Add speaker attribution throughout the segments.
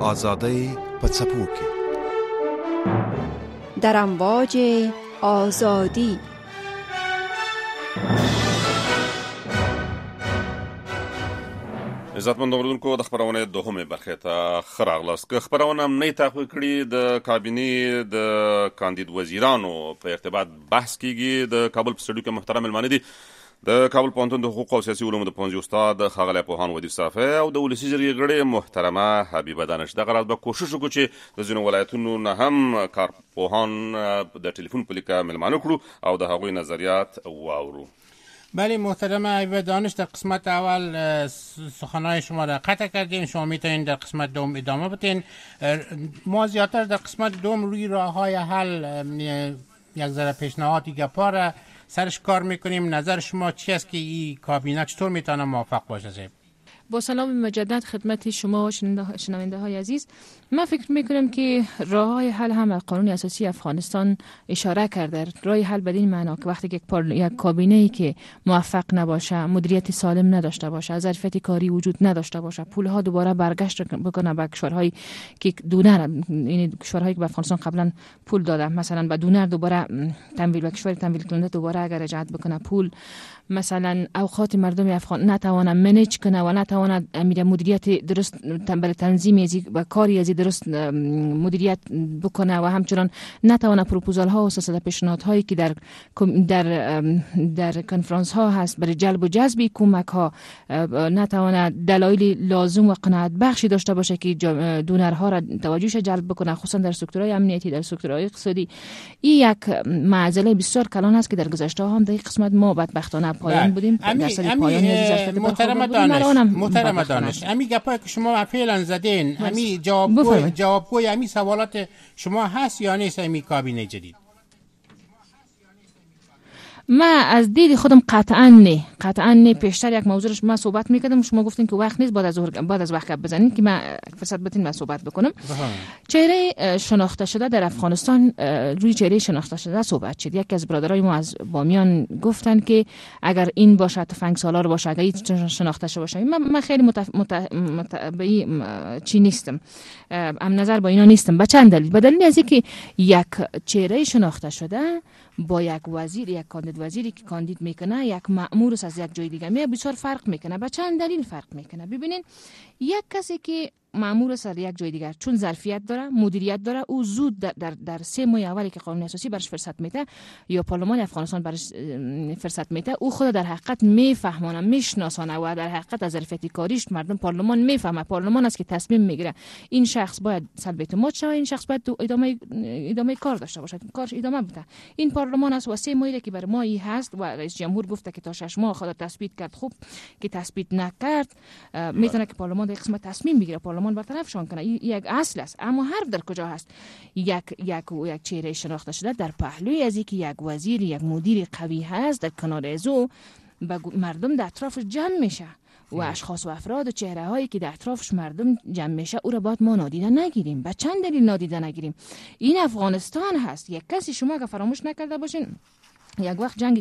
Speaker 1: آزادی په څپو کې
Speaker 2: در امواج آزادی.
Speaker 3: عزتمند اوریدونکو د خبرونه دوهمه برخه ته خراغلاست که خبرونه نه تعقیب کړي د کابینه د کاندید وزیرانو په ارتباط بحث کیږي. د کابل په سټډیو کې محترم ملمانه دي د کابل پوهنتون د حقوق او سیاسي علومو د پوهنځي استاد ښاغلی پوهان ودیف صافی او د ولسي جرګې غړې محترمه حبیبه دانش. دغه راز به کوشش وکړو چې د ځینو ولایتونو نه هم کارپوهان د ټلیفون په لیکه ملمانه کړو او د هغوی نظریات واورو.
Speaker 4: بله محترم حبیبه دانش، در قسمت اول سخنهای شما را قطع کردیم، شما میتونین در قسمت دوم ادامه بدین. ما زیادتر در قسمت دوم روی راههای حل یک ذره پیشنهادی گپا را سرش کار میکنیم. نظر شما چی است که این کابینه چطور میتونه موفق باشه؟
Speaker 5: با سلام مجدد خدمت شما و شنونده های عزیز، من فکر میکنم که راه های حل هم قانون اساسی افغانستان اشاره کرده. راه حل بدین معنا که وقتی یک کابینه ای که موفق نباشه، مدیریت سالم نداشته باشه، ظرفیت کاری وجود نداشته باشه، پول ها دوباره برگشت بکنه به کشورهایی که دونر، یعنی کشورهایی که به افغانستان قبلا پول داده، مثلا به دونر دوباره تمویل، به کشور تمویل کننده دوباره اگر رجعت بکنه پول، مثلا اوقات مردم افغان نتوانه منیج کنه و نتوانه مدیریت درست برای تنظیم و کاری از درست مدیریت بکنه و همچنان نتوانه پروپوزال ها و سلسله پیشنهادهایی که در کنفرانس ها هست برای جلب و جذب کمک ها نتوانه دلایل لازم و قناعت بخشی داشته باشه که دونرها را توجهش جلب بکنه، خصوصا در سکتورهای امنیتی، در سکتورهای اقتصادی. این یک معضله بسیار کلان است که در گذشته هم در قسمت ما بدبختانه پایان بودیم. درصد پایانی
Speaker 4: محترم دانش، امی گپایی که شما فعلا زدین، امی جوابگوی امی سوالات شما هست یا نیست؟ امی کابینه جدید
Speaker 5: ما از دید خودم قطعا نه. پیشتر یک موضوعش ما صحبت میکردم، شما گفتین که وقت نیست، بعد از وقت بزنین که من فرصت بدین من صحبت بکنم. چهره شناخته شده در افغانستان، روی چهره شناخته شده صحبت شد. یکی از برادرای ما از بامیان گفتن که اگر این باشه، تفنگ سالار باشه، اگر این شناخته شده باشه. من خیلی چی نیستم، ام نظر با اینا نیستم. به چند دلیل؟ به دلیل از اینکه یک چهره شناخته شده با یک وزیر، یک کاندید وزیری که کاندید میکنه، یک مأمور از یک جای دیگه بسیار فرق میکنه. به چند دلیل فرق میکنه؟ ببینین، یک کسی که مأمور است یک جای دیگر، چون ظرفیت داره، مدیریت داره، او زود در 3 ماه اولی که قانون اساسی برش فرصت میده یا پارلمان افغانستان برش فرصت میده، او خود در حقیقت میفهمونه، میشناسونه و در حقیقت از ظرفیت کاریش مردم پارلمان میفهمه. پارلمان است که تصمیم میگیره این شخص باید سلب اعتماد شه، این شخص باید ادامه کار داشته باشه، کارش ادامه بده. این پارلمان است و 3 ماهی که بر ما این هست و رئیس جمهور گفته که تا 6 ماه خود تثبیت کرد. خوب که تثبیت نکرد، میتونه که پارلمان در قسمت تصمیم بگیره، پارلمان برطرفشان کنه. یک اصل است. اما حرف در کجا هست؟ یک چهره شناخته شده در پهلوی از اینکه یک وزیر، یک مدیر قوی هست، در کنار از او مردم در اطراف جمع میشه و اشخاص و افراد و چهره هایی که در اطرافش مردم جمع میشه، او را باید ما نادیده نگیریم. به چند دلیل نادیده نگیریم؟ این افغانستان هست. یک کسی شما که فراموش نکرده باشین، یک وقت جنگ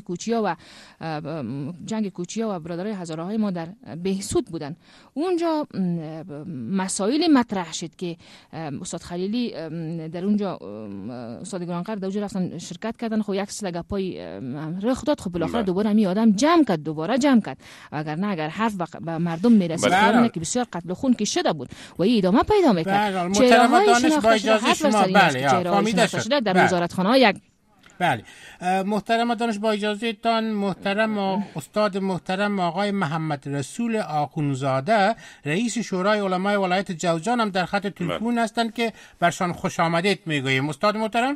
Speaker 5: کوچیا و برادرای هزاره های ما در بهسود بودن. اونجا مسائل مطرح شد که استاد خلیلی در اونجا، استاد گرانقدر در اونجا رفتن شرکت کردن. خب یک سلگه پای رخ داد. خب بالاخره دوباره می آدم جمع کرد. اگر نه، اگر حرف به مردم میرسید کارونه که بسیار قتل خون که شده بود و این ادامه پیدا میکرد.
Speaker 4: محترم دانش، با اجازه شما، بله،
Speaker 5: در وزارتخانه یک
Speaker 4: بله. محترم دانش، با اجازه تان، محترم استاد محترم آقای محمد رسول آخونزاده، رئیس شورای علمای ولایت جوزجان هم در خط تلفن هستند که برشان خوش آمدید میگوییم. استاد محترم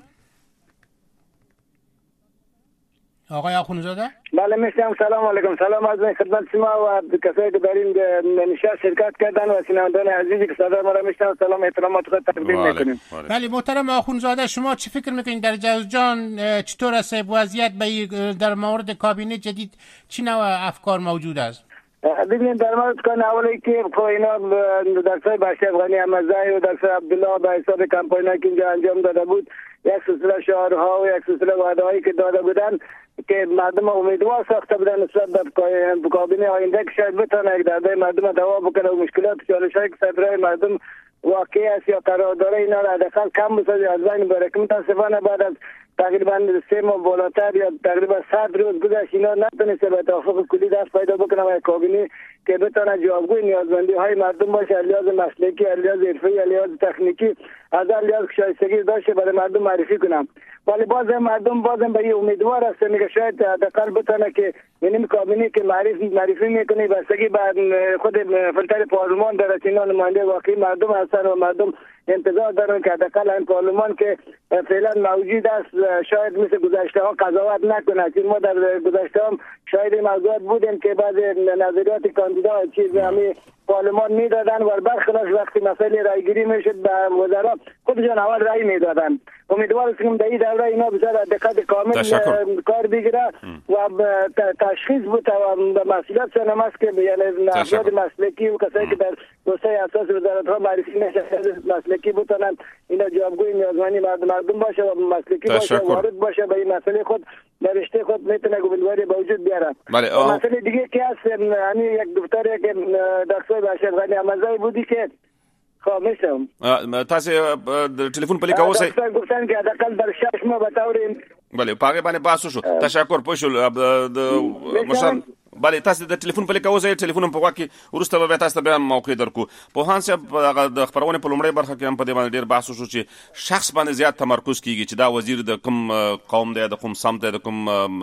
Speaker 4: آقای آخونزاده.
Speaker 6: بله میشم. سلام علیکم. سلام از خدمت شما و کسایی که در این نشست شرکت کردن و شنوندگان عزیزی که صدا ما را میشنون، سلام احترامات خود تقدیم میکنیم.
Speaker 4: بله محترم آخونزاده، شما چی فکر میکنید در جوزجان چطور است وضعیت؟ در مورد کابینه جدید چی نوع افکار موجود است؟
Speaker 6: ببینید، در مورد کار اولی که اینا دکتر بشیر افغانی احمدزی و دکتر عبدالله به حساب کمپاینایی که اینجا انجام داده بود، یک سلسله شعارها و یک سلسله وعده‌هایی که داده بودن که مردم امیدوار ساخته بودن نسبت به کابینه آینده که شاید بتونه یک دردای مردم دوا بکنه و مشکلات چالش‌هایی که صدرای مردم واقعی است یا قراردادهای اینا را حداقل کم بسازید از بین ببرید که متاسفانه بعد از تقریبا 3 ماه بالاتر یا تقریبا 100 روز گذشت اینا نتونسته به توافق کلی دست پیدا بکنه و کابینه که بتونه جوابگوی نیازمندی های مردم باشه، از لحاظ مسلکی، از لحاظ حرفه‌ای، از لحاظ تکنیکی، از لحاظ شایستگی داشته برای مردم معرفی کنم. ولی مردم به این امیدوار هستن که شاید حداقل بتونه که این کابینه که معرفی میکنه بستگی به خود فلتر پارلمان داره، اینا نماینده واقعی مردم هستن و مردم انتظار دارن که حداقل این پارلمان که فعلا موجود است شاید مثل گذشته ها قضاوت نکنه. چون ما در گذشته هم شاید موضوعات بودیم که بعضی نظریات کاندیدا چیز همه پارلمان میدادن و برخلاف وقتی مسئله رایگیری میشد به وزرا خودشان اول رای میدادن. امیدوار هستم در این دوره اینا بسیار دقت کامل کار بگیره و تشخیص بده و به مسئولیت سنم است که یعنی افراد مسلکی و کسایی که در وسایل اساس وزارت ها معرفی نشه مسلکی بتونن اینا جوابگوی نیازمندی مردم باشه و مسلکی باشه، وارد باشه به این مسئله خود در رشته خود میتونه گفتگوی به وجود بیاره. مسئله دیگه که هست یعنی یک دفتری که دکتر بشیر غنی امزای بودی که خامشم
Speaker 3: تاسو ټلیفون په لیکه اوسئ
Speaker 6: گفتن که حداقل در 6 ماه به طور
Speaker 3: بله پاګه باندې باسو شو تشکر پوښل مشر بله تاسو د ټلیفون په لیکه اوسئ ټلیفون په واکه ورسته به تاسو به موقع درکو په هان صاحب د خبرونه په لومړی برخه کې هم په دې باندې ډیر باسو شو چې شخص باندې زیات تمرکز کیږي چې دا وزیر د کوم قوم دی د کوم سمت دی د کوم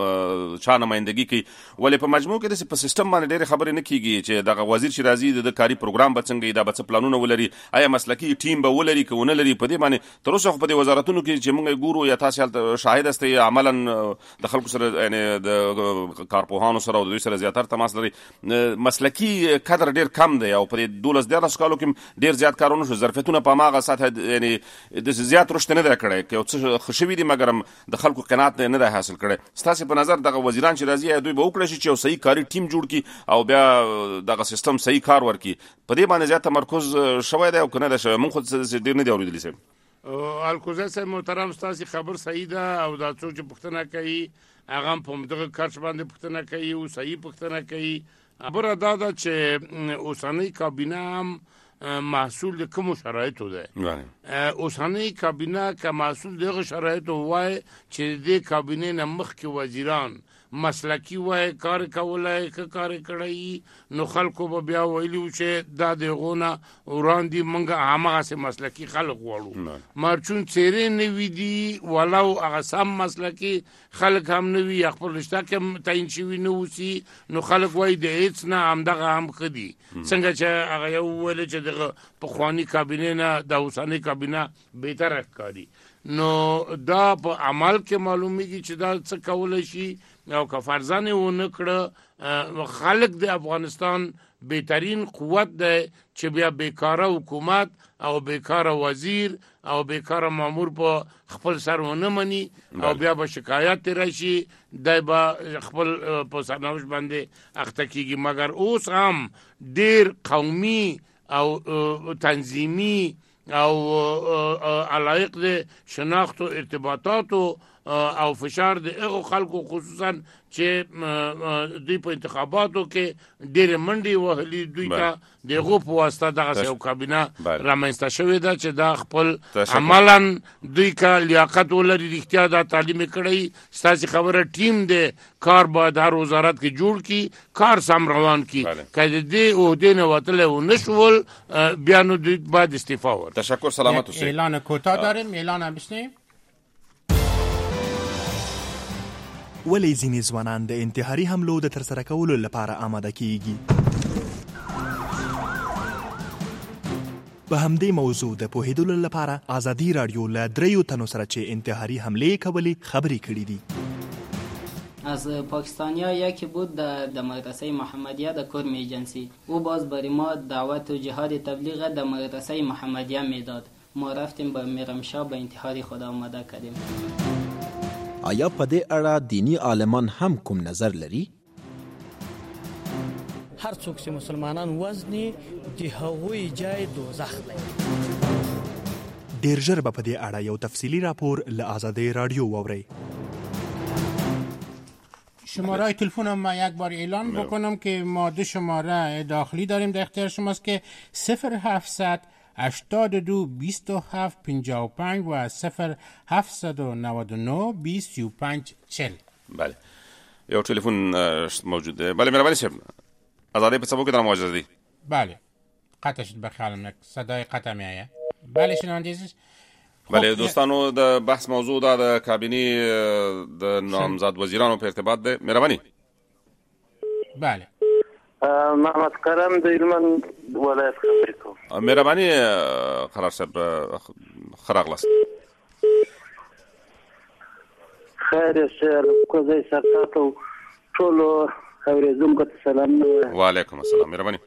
Speaker 3: چا نمائندګي کوي ولې په مجموع کې د په سیستم باندې ډیر خبرې نه کیږي چې دغه وزیر شیرازي د کاری پروګرام بڅنګي دا بڅ پلانونه ولري آیا مسلکی ټیم به ولري که ونه لري په دې باندې تر اوسه په دې وزارتونو کې چې موږ ګورو یا تاسو شاهد استئ عملاً د خلکو سره یعنی د کارپوهانو سره او د دوی سره زیاتره تماس لري مسلکی کادر ډیر کم دی او په 12 کالو کې ډیر زیات کارونه شو ظرفیتونه په ماغه سطح یعنی د زیات رشد نه درکړي که څه خوشوي دي مګر د خلکو قناعت نه ده حاصل کړي. ستاسو په نظر دغه وزیران چې راځي دوی به وکړي چې یو صحیح کاری ټیم جوړ کړي او بیا دغه سیستم صحیح کار ورکړي په دې باندې زیات تمرکز شوی دی او کنه ده شوی مونږ خو ډیر نه دی اوریدلی سم
Speaker 4: الکوزه سه محترم ستاسو خبر صحیح ده او دا څوک چې پښتنه کوي هغه په دغه کارش باندې پښتنه کوي او صحیح پښتنه کوي. خبره دا ده چې اوسنۍ کابینه هم محصول د کوم شرایطو ده. اوسنۍ کابینه که محصول دغه شرایطو وای چې د کابینه نه مخکې وزیران مسلکی وای کار کولای که کار کړی نو خلکو به بیا ویلو چې دا دغونه وړاندې منګه هغه سه مسلکی خلک وړو مرچون چیرې نه وی دي ولو هغه سم مسلکی خلک هم نه وی خپل رشتہ کې تعین شوی نه وسی نو خلک وای د هیڅ نه هم دغه هم خدي څنګه چې هغه یو ول چې دغه په خواني کابینه نه د اوسنۍ کابینه بهتر ښکاري نو دا په عمل کې معلومیږي چې دا څه کول شي او که فرضاً ونه کړه خلک د افغانستان بهترین قوت دی چې بیا بیکاره حکومت او بیکاره وزیر او بیکاره مامور په خپل سر ونه مني او بیا به شکایت راشي دای با خپل په سرنوشت باندې اخته کیږي. مګر اوس هم ډیر قومي او تنظیمی او علایق د شناخت او ارتباطاتو او فشار د هغو خلکو خصوصا چې دوی په انتخاباتو کې ډېر منډي وهلي دوی ته دغه په واسطه دغه یو کابینه رامنځته شوې ده چې دا خپل عملاً دوی کا لیاقت ولري رښتیا دا تعلیم کړی ستاسو خبره ټیم د کار باید هر وزارت کې جوړ کی کار سم روان کی کله دې عہده نه وتله و نشول بیا نو دوی باید استعفا ورکړي.
Speaker 3: تشکر سلامت اوسئ.
Speaker 4: اعلان کوتاه داریم اعلان هم بشنیم.
Speaker 7: ولی ځینې ځوانان د انتحاري حملو د ترسره کولو لپاره آماده کیږي؟ په همدې موضوع د پوهېدلو لپاره ازادي راډیو له 3 تنو سره چې انتحاري حملې کولې خبرې کړې دي.
Speaker 8: از پاکستانیا یکی بود در مدرسه محمدیه در کرم ایجنسی. او باز برای ما دعوت و جهاد تبلیغ در مدرسه محمدیه میداد. ما رفتیم با میرمشاه به انتحاری خود آماده کردیم.
Speaker 9: آیا په دې اړه دینی عالمان هم کوم نظر لري؟
Speaker 10: هر څوک چې مسلمانان وزني د هغوی جای دوزخ دی.
Speaker 7: ډیر ژر به په دې اړه یو تفصیلی راپور له آزادی رادیو واورئ.
Speaker 4: شماره تلفن ما یک بار اعلان بکنم که ما 2 شماره داخلی داریم در اختیار شماست که 0700 82 27 55 و 0799 20 35 40.
Speaker 3: بله یو ټلیفون موجود دی. بله مهربانی صاحب آزادی په څپو کې در مواجه دی.
Speaker 4: بله قطع شد بخیالم صدای قطع می آید. بله شنونده عزیز.
Speaker 3: بله دوستانو د بحث موضوع دا د کابینی د نامزد وزیرانو په ارتباط ده. مهربانی.
Speaker 4: بله
Speaker 6: محمد کرم د هلمند ولایت خبرې کوم.
Speaker 3: مهربانی قرار صاحب خراغلاست.
Speaker 6: خیر سر کوزای سرتاتو ټولو اوریدونکو ته سلام.
Speaker 3: وعلیکم السلام. مهربانی.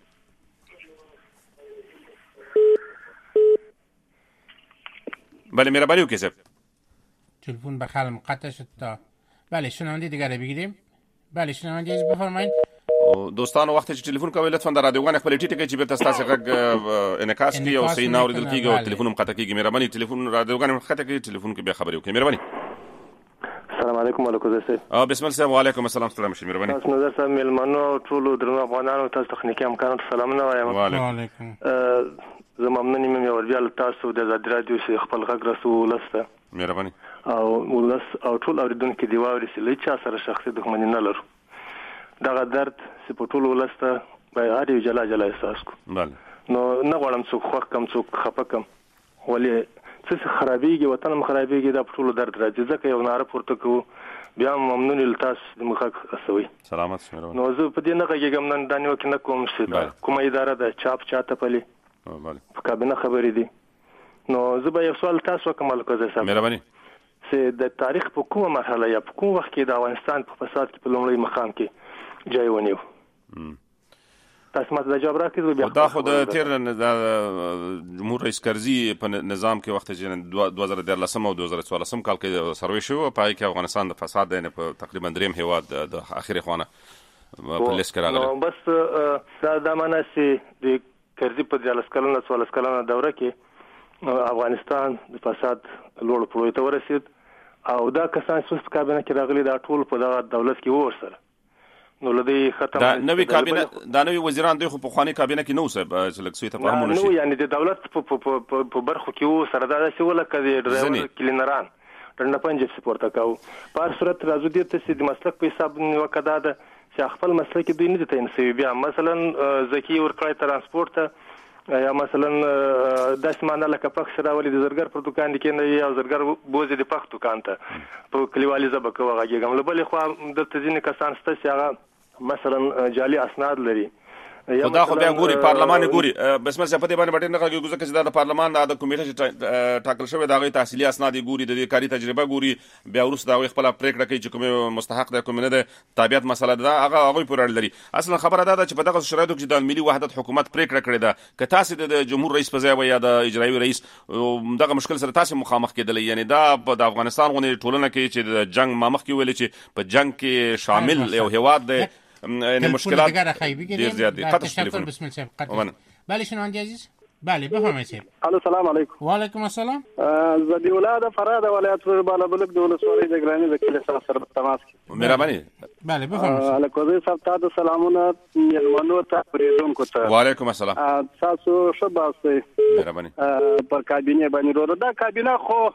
Speaker 3: بله مهربانی وکړئ صاحب.
Speaker 4: تلفن بخیالم قطع شد تا. بله شنونده دیگر بگیریم. بله شنونده عزیز بفرمایید.
Speaker 3: دوستانو وخت چې ټلیفون کوي لطفا د رادیوګان خپل ټیټه کې چې بیرته تاسو غږ انعکاس کوي او صحیح نه اوریدل کیږي او ټلیفون هم قطع کیږي. مهرباني ټلیفون رادیوګان هم قطع کوي ټلیفون کې بیا خبرې وکړئ. مهرباني.
Speaker 11: السلام علیکم وعلیکم السلام.
Speaker 3: بسم الله وعلیکم السلام. ستړي مشه. مهرباني.
Speaker 11: تاسو نظر سم ملمنو ټولو درنو افغانانو تاسو تخنیکی امکانات سلامونه وایم.
Speaker 4: وعلیکم.
Speaker 11: زه ممنون یم یو وربیال تاسو د آزاد رادیو سره خپل غږ رسول لسته.
Speaker 3: مهرباني.
Speaker 11: او ولس او ټول اوریدونکو دی واوري چې لچا سره شخصي دښمنی نه لرو. دغه درد چې په ټولو ولسته به هر یو جلا جلا احساس کو.
Speaker 3: بله.
Speaker 11: نو نه غواړم څوک خوښ کم څوک خفه کم. ولې څه خرابېږي وطن هم خرابېږي دا په ټولو درد راځي. ځکه یو ناره پورته کوو بیا ممنون ال تاسو د مخک اسوي.
Speaker 3: سلامت شه.
Speaker 11: نو زه په دې نه غږیږم نن دا نیو کې نه کوم څه کومه اداره ده چاپ چاته پلي.
Speaker 3: بله.
Speaker 11: په کابینه خبرې دي. نو زه به یو سوال تاسو کوم الکوزه صاحب.
Speaker 3: مهرباني.
Speaker 11: چې د تاریخ په کومه مرحله یا په کوم وخت کې د افغانستان په فساد کې په لومړی مقام کې جای ونیو؟ تاسو ماته د جواب راکړئ. بیا
Speaker 3: دا خو د تیر جمهور رئیس کرزي په نظام کې وخت چې 2013 او 2014 کال کې سروې شو په کې افغانستان د فساد نه په تقریبا دریم هیواد د اخیری خوانه په لیست کې راغلی.
Speaker 11: نو بس دا معنی چې د کرزي په 14 کلنه دوره کې افغانستان د فساد لوړ پړاو ته ورسید او دا کسان چې په کابینه کې راغلي دا ټول په دغه دولت کې ورسره. نو لدی ختم
Speaker 3: دا نوې کابینه دا نوې وزیران دوی خو په خواني کابینه کې نو صاحب چې لکسوي ته فهمونه شي.
Speaker 11: نو یعنی د دولت په برخو کې ورسره دا چې ولکه د ډرایور کلینران ټنډه پنځه سپورت کاو. په هر صورت راځو دې ته چې د مسلک په حساب وکړه دا چې خپل مسلک دوی نه دي تنسوي. بیا مثلا ذکی ورکړی ترانسپورت یا مثلا داس معنا لکه پخ راولي د زرګر پر دکان کې نه یا زرګر بوزي د پخ دکان ته په کلیوالي زبکه وغږیږم. لبل خو د تزین کسان ستاسو هغه مثلا جعلي اسناد لري.
Speaker 3: خدا خو بیا ګوري پارلمان ګوري. بسم الله په دې باندې باندې نه غږیږي ځکه چې د پارلمان د کمیټه چې ټاکل شوی دا غي تحصیلي اسناد ګوري د دې کاری تجربه ګوري بیا ورسره دا خپل پریکړه کوي چې کوم مستحق ده کوم نه ده تابعیت مسله ده هغه پورې لري. اصلا خبره ده چې په دغه شرایطو کې د ملي وحدت حکومت پریکړه کړې ده که تاسو د جمهور رئیس په ځای یا د اجرایي رئیس دغه مشکل سره تاسو مخامخ کېدل. یعنی دا د افغانستان غونې ټولنه کې چې د جنگ مامخ کې ویل چې په جنگ کې شامل یو هیواد ده
Speaker 4: یعنی مشکلات دیر زیاد دي. تشکر بسم الله صاحب. بله شنونده عزیز. بله بفرمایید صاحب.
Speaker 6: الو سلام علیکم.
Speaker 4: و علیکم السلام.
Speaker 6: زدی ولاد فراد ولایت بالا بلک د ولسوالۍ د ګرانی د کلیسا سره تماس کی.
Speaker 3: مهرباني.
Speaker 4: بله بفرمایید.
Speaker 6: الکوزي صاحب تاسو سلامونه یلمنو ته پریدونکو ته.
Speaker 3: و علیکم السلام.
Speaker 6: تاسو شباسته.
Speaker 3: مهرباني.
Speaker 6: پر کابینه باندې ورو دا کابینه خو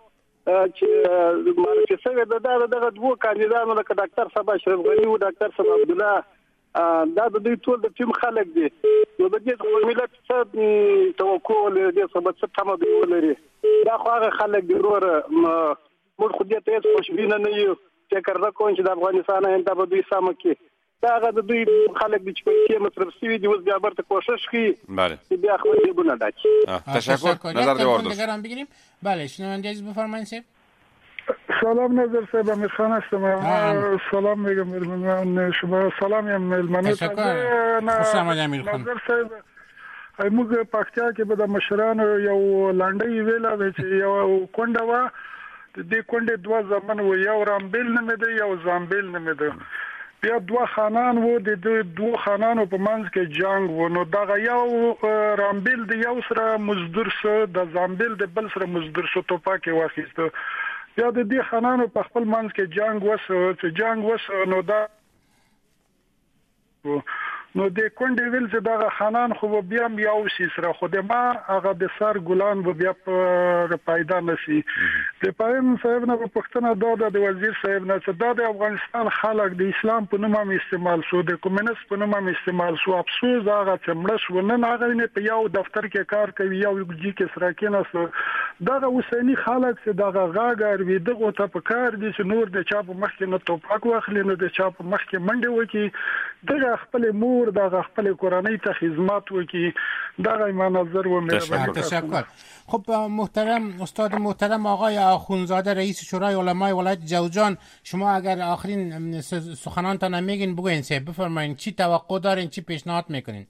Speaker 6: چې مارچ سره دغه دوه کاندیدانو لکه ډاکټر صاحب اشرف غنی او ډاکټر صاحب عبد الله دا د دوی ټول د ټیم خلک دي. نو د دې خپل ملت څخه توقع لري چې سبا څه تمه دی ولري. دا خو هغه خلک دی وروره موږ خو دې ته خوشبینه نه یو فکر وکړو چې د افغانستان انده به دوی سم کې دا هغه د دوی خلک دي چې په مصرف سوي دي اوس بیا برته کوشش کوي.
Speaker 3: بله.
Speaker 6: بیا خو دې بونه داچي.
Speaker 3: تشکر. نظر دی ورده.
Speaker 4: نگران بگیریم. بله شنونده عزیز بفرمایید صاحب.
Speaker 12: سلام نظر صاحب امیر خان هستم. سلام میگم من شما سلام یم ملمنو.
Speaker 4: تشکر. خوش آمد امیر خان.
Speaker 12: نظر صاحب موږ پکتیا کې به د مشرانو یو لانډي ویلا چې یو کونډه وا د کونډې دوه زمن و یو رامبیل نه دی یو زامبیل نه دی. بیا دوه خانان وو د دوه خانانو په منځ کې جنگ و. نو دغه یو رامبیل د یو سره مزدور سره د زامبیل د بل سره مزدور سره توپاکه واخیسته. بیا د دې خانانو په خپل منځ کې جنگ وسو چې جنگ وسو نو دا نو د کونډې ویل چې دا خانان خو بیا یو سره خو د ما هغه د سر ګلان به بیا پیدا نشي د پایم صاحب نه پښتنه دا د وزیر صاحب نه چې د افغانستان خلک د اسلام په نوم استعمال شو د کمونیست په نوم استعمال شو افسوس هغه چې مړ شو نه هغه نه په یو دفتر کې کار کوي یو جی کې سره کې نه دا اوسنی خلک چې دا غاګر وي دغه ته په کار دي چې نور د چا په مخ کې نه توپک واخلي نه د چا په مخ کې منډه وکي دغه خپل مور دغه خپل کورنۍ ته خدمت وکي دغه ایمان نظر و مهربانی.
Speaker 4: تشکر. خب محترم استاد محترم آقای آخونزاده رئیس شورای علمای ولایت جوزجان، شما اگر آخرین سخنانتان میگین بگوین سه بفرمایید چی توقع دارین چی پیشنهاد میکنین؟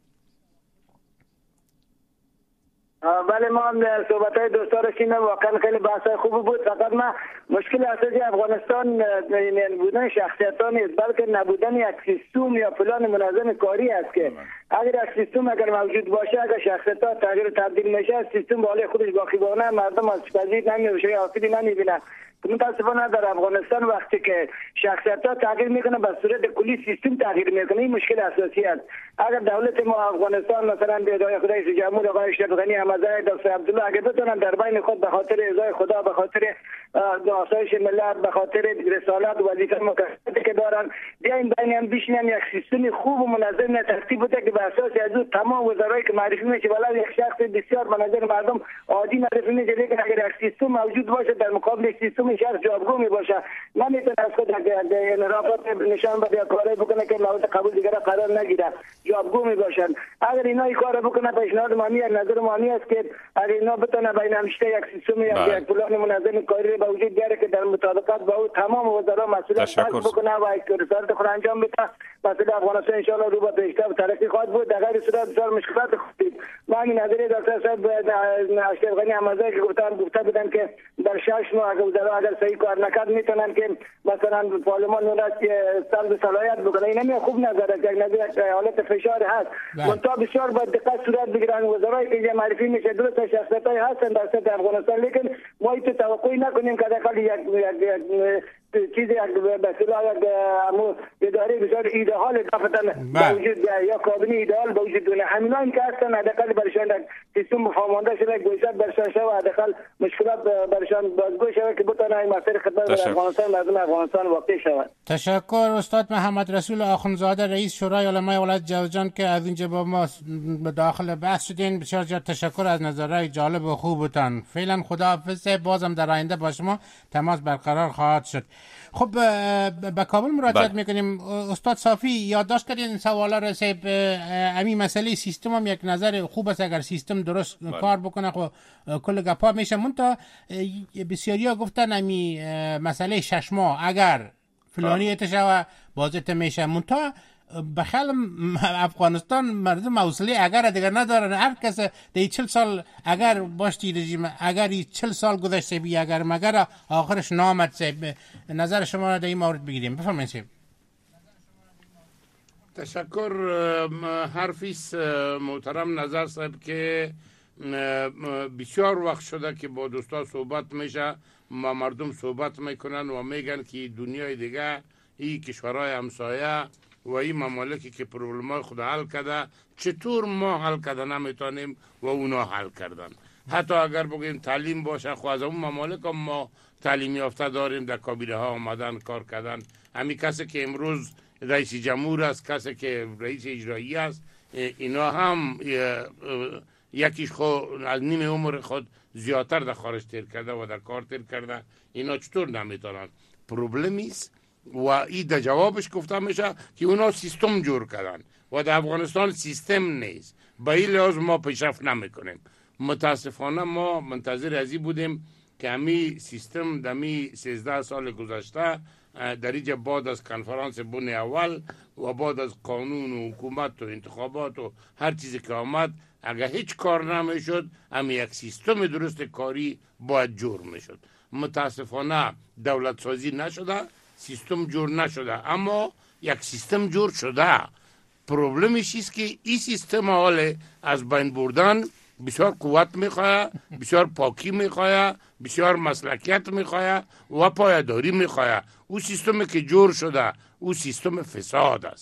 Speaker 6: بله ما صحبت‌های دوستان رو شنیدم واقعا خیلی بحث‌های خوب بود فقط ما مشکل اساسی افغانستان بودن شخصیت‌ها نیست بلکه نبودن یک سیستم یا پلان منظم کاری است که اگر یک سیستم اگر موجود باشه اگر شخصیت‌ها تغییر و تبدیل میشه سیستم به حال خودش باقی بمونه مردم آسیب‌پذیر نمیشه یا آسیبی نمی‌بینن. متاسفانه در افغانستان وقتی که شخصیت‌ها تغییر میکنه به صورت کلی سیستم تغییر میکنه این مشکل اساسی است. اگر دولت ما افغانستان مثلا به ادای خدای رئیس جمهور آقای اشرف غنی احمدزاده دکتر عبدالله اگر بتونن در بین خود به خاطر رضای خدا به خاطر آسایش ملت به خاطر رسالت و وظیفه مکلفی که دارن بیاین بین هم بشینن یک سیستم خوب و منظم ترتیب بده که به اساس از اون تمام وزرای که معرفی میشه ولی یک شخص بسیار به نظر مردم عادی معرفی میشه لیکن اگر یک سیستم موجود باشه در مقابل سیستم شخص جوابگو میباشه نمیتونه از خود رابط نشان بده کاری بکنه که مورد قبول دیگر قرار نگیره جوابگو میباشن. اگر اینا این کارو بکنه پیشنهاد مانی نظر مانی است که اگر اینا بتونه بین همشته یک سیستم یک پلان منظم کاری به وجود بیاره که در مطابقت با او تمام وزرا مسئولیت بکنه و رسالت خود انجام بده مسئله افغانستان ان شاء الله رو به پیشرفت ترقی خواهد بود. در غیر صورت بسیار مشکلات خودید ما این نظریه دکتر صاحب اشرف غنی احمدزاده که گفته بودن که در 6 ماه اگر وزرا اگر صحیح کار نکرد میتونن که مثلا پارلمان اونات سلب صلاحیت بکنه این هم خوب نظر است یک نظر حالت فشار هست منتها بسیار با دقت صورت بگیرن وزرایی که معرفی میشه درست شخصیت‌های هستن در سطح افغانستان لیکن ما این توقعی نکنیم که حداقل یک چیزی به اصطلاح اداره بسیار ایدئال دفتن وجود یا کابینه ایدئال به وجود دونه همینایی که هستن حداقل برشان سیستم فهمانده شده گوشت برشان شده و حداقل مشکلات برشان بازگو شده که بتونه این مسیر خدمت افغانستان مردم افغانستان واقع شود.
Speaker 4: تشکر استاد محمد رسول آخونزاده رئیس شورای علمای ولایت جوزجان که از اینجا با ما به داخل بحث شدین. بسیار زیاد تشکر از نظرهای جالب و خوبتان. فعلا خداحافظ. بازم در آینده با شما تماس برقرار خواهد شد. خب به کابل مراجعت میکنیم. استاد صافی یادداشت کردین سوالا رو سیب همین مسئله سیستم هم یک نظر خوب است اگر سیستم درست کار بکنه خب کل گپا میشه. منتها بسیاری ها گفتن همین مسئله 6 ماه اگر فلانی اتشا بازت میشه منتها بخیال افغانستان مردم حوصله اگر دیگر ندارن هر کس دی 40 سال اگر باشتی رژیم اگر 40 سال گذشته بی اگر مگر آخرش نامد سه نظر شما را در این مورد بگیریم بفرمایید سه.
Speaker 13: تشکر حرفیست محترم نظر صاحب که بسیار وقت شده که با دوستا صحبت میشه ما مردم صحبت میکنن و میگن که دنیای دیگه این کشورهای همسایه و این ممالکی که پروبلمای خود حل کرده چطور ما حل کرده نمیتونیم و اونا حل کردن. حتی اگر بگیم تعلیم باشه خو از اون ممالک هم ما تعلیم یافته داریم در کابینه ها آمدن کار کردن. همین کسی که امروز رئیس جمهور است کسی که رئیس اجرایی است اینا هم یکیش خود از نیم عمر خود زیادتر در خارج تیر کرده و در کار تیر کرده. اینا چطور نمیتونن؟ پروبلمی است و این در جوابش گفته میشه که اونا سیستم جور کردن و در افغانستان سیستم نیست. به این لحاظ ما پیشرفت نمیکنیم. متاسفانه ما منتظر ازی بودیم که همی سیستم در همی 13 سال گذشته در اینجا بعد از کنفرانس بن اول و بعد از قانون و حکومت و انتخابات و هر چیزی که آمد اگر هیچ کار نمیشد همی یک سیستم درست کاری باید جور میشد. متاسفانه دولت سازی نشده سیستم جور نشده اما یک سیستم جور شده. پروبلمش است که این سیستم حال از بین بردن بسیار قوت میخواه بسیار پاکی میخواه بسیار مسلکیت میخواه و پایداری میخواه. او سیستمی که جور شده او سیستم فساد است.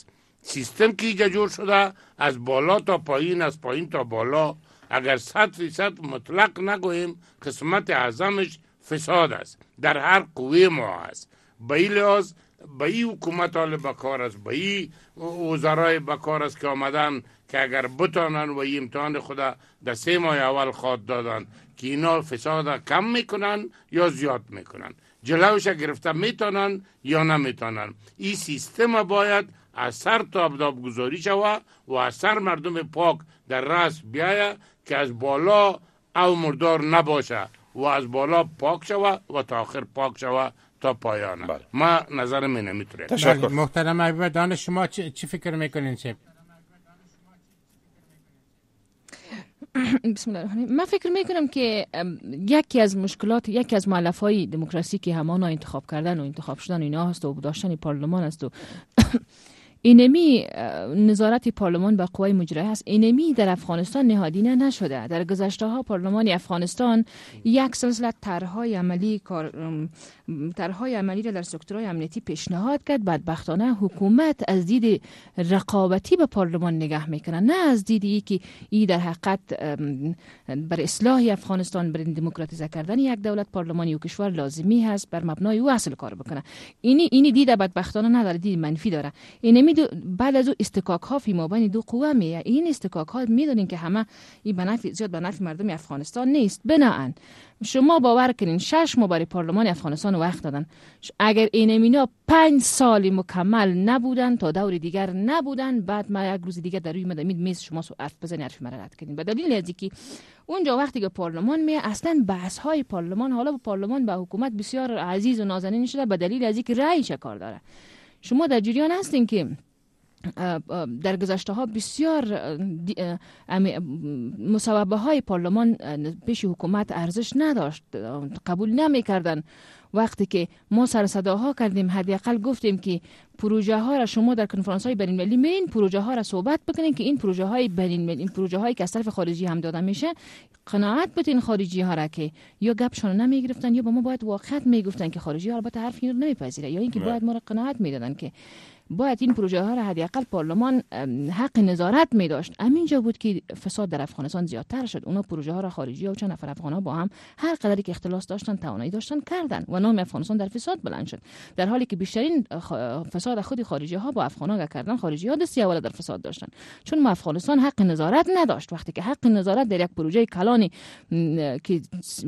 Speaker 13: سیستم که اینجا جور شده از بالا تا پایین، از پایین تا بالا، اگر 100% مطلق نگوییم قسمت اعظمش فساد است، در هر قوه ما است. به این لحاظ به این حکومت حال بکار است، به این وزرای بکار است که آمدن که اگر بتانن و این امتحان خدا در 3 ماه اول خواد دادن که اینا فساد کم میکنن یا زیاد میکنن، جلوش گرفته میتونن یا نمیتونن. این سیستم باید از سر تا آبداب گذاری شود و از سر مردم پاک در راست بیاید که از بالا او مردار نباشه و از بالا پاک شود و تا آخر پاک شود تا پایان. ما نظر من نمیتونه.
Speaker 4: تشکر. محترم ایوب دانش، شما چی فکر میکنین شب؟
Speaker 5: بسم الله الرحمن الرحیم. من فکر میکنم که یکی از مشکلات، یکی از مؤلفه‌های دموکراسی که همانا انتخاب کردن و انتخاب شدن اینا هست و داشتن پارلمان است و اینمی نظارت پارلمان به قوای مجریه هست. اینمی در افغانستان نهادینه نشده. در گذشته ها پارلمان افغانستان یک سلسله طرحهای عملی را در سکتورهای امنیتی پیشنهاد کرد. بدبختانه حکومت از دید رقابتی به پارلمان نگاه میکنه، نه از دیدی که این در حقیقت بر اصلاح افغانستان، بر دموکراتیزه کردن یک دولت پارلمانی و کشور لازمی هست بر مبنای او اصل کار بکنه. اینی دید بدبختانه نداره، دید منفی داره. اینمی بعد از او استکاک ها فی مابین دو قوه میه. این استکاک ها میدونین که همه این زیاد به نفع مردم افغانستان نیست. بناهن شما باور کنین 6 ماه برای پارلمان افغانستان وقت دادن. اگر اینمینا 5 سال مکمل نبودن تا دور دیگر نبودن، بعد ما یک روز دیگر در روی مدامید میز شما حرف بزنید، حرف مرا رد کنین. به دلیل از اینکه اونجا وقتی که پارلمان میه اصلا بحث های پارلمان، حالا پارلمان به حکومت بسیار عزیز و نازنین شده به دلیل از اینکه رأی کار داره. شما در جریان هستین که در گذشته ها بسیار مصوبه های پارلمان پیش حکومت ارزش نداشت، قبول نمی کردن. وقتی که ما سر صداها کردیم، حداقل گفتیم که پروژه ها را شما در کنفرانس های بین المللی میرین، پروژه ها را صحبت بکنین که این پروژه های بین المللی، این پروژه هایی که از طرف خارجی هم داده میشه، قناعت بدین خارجی ها را که یا گپشون نمیگرفتن یا با ما باید واقعیت میگفتن که خارجی ها البته حرف اینو نمیپذیره، یا اینکه باید ما را قناعت میدادن که باید این پروژه ها را حداقل پارلمان حق نظارت می داشت. همینجا بود که فساد در افغانستان زیادتر شد. اونا پروژه ها را خارجی ها و چند نفر افغان ها با هم هر قدری که اختلاس داشتن، توانایی داشتن کردن و نام افغانستان در فساد بلند شد، در حالی که بیشترین فساد خود خارجی ها با افغان ها کردن. خارجی ها دستی اول در فساد داشتن، چون ما افغانستان حق نظارت نداشت. وقتی که حق نظارت در یک پروژه کلانی که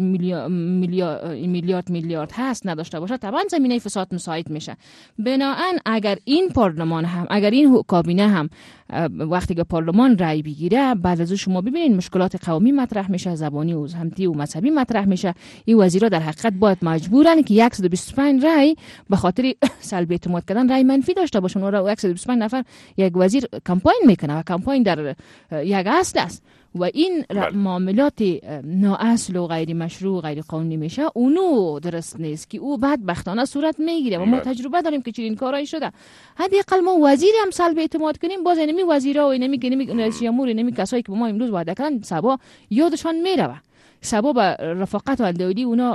Speaker 5: میلیارد هست نداشته باشه، طبعا زمینه فساد مساعد میشه. بنابراین اگر این پارلمان هم، اگر این کابینه هم وقتی که پارلمان رای بگیره، بعد از شما ببینید مشکلات قومی مطرح میشه، زبانی و همتی و مذهبی مطرح میشه. این وزیرا در حقیقت باید مجبورن که 125 رای به خاطر سلب اعتماد کردن رای منفی داشته باشن. و 125 نفر یک وزیر کمپاین میکنه و کمپاین در یک اصل است و این معاملات نااصل و غیر مشروع و غیر قانونی میشه. اونو درست نیست که او بدبختانه صورت میگیره و ما تجربه داریم که چنین کارایی شده. حداقل ما وزیری هم سلب اعتماد کنیم، باز اینمی وزیرا و اینمی رئیس جمهور، اینمی کسایی که با ما امروز وعده کردن صبا یادشان میره، سبب رفاقت و الدولی اونا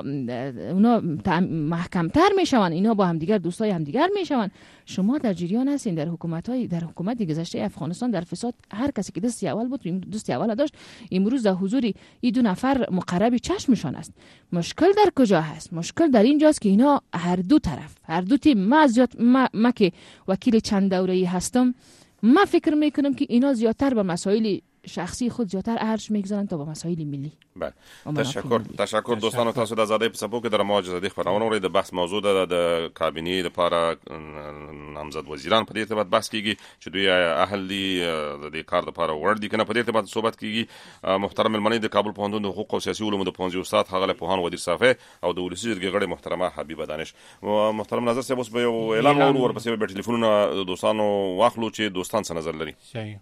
Speaker 5: محکمتر میشون، اینا با همدیگر دوستای همدیگر میشون. شما در جریان هستین در حکومت گذشته افغانستان در فساد هر کسی که دستی اول بود، دستی اول داشت، امروز در حضور این 2 نفر مقرب چشمشان است. مشکل در کجا هست؟ مشکل در اینجاست که اینا هر دو طرف، هر دو تیم، ما که وکیل چند دوره‌ای هستم، ما فکر میکنم که اینا زیادتر به مسائل شخصی خود زیادتر ارج میگذارن تا به مسائل ملی.
Speaker 3: بله، تشکر دوستانو. تاسو د آزادۍ په څپو کې د رموج د خبرونه اورئ. د بحث موضوع د کابینې لپاره نامزد وزیران په دې ارتباط بحث کیږي چې دوی اهل دي د کار لپاره وړ دي کنه. په دې ارتباط صحبت کیږي. محترم المنی د کابل پوهنتون د حقوق او سیاسي علومو د پوهنځي استاد ښاغلی پوهان ودیر صافی او د ولسی جرګې غړي محترمه حبیبه دانش. محترم نظر صاحب، اوس به یو اعلان اور ورپسې به ټلیفونونه دوستانو واخلو چې دوستان څه نظر لري.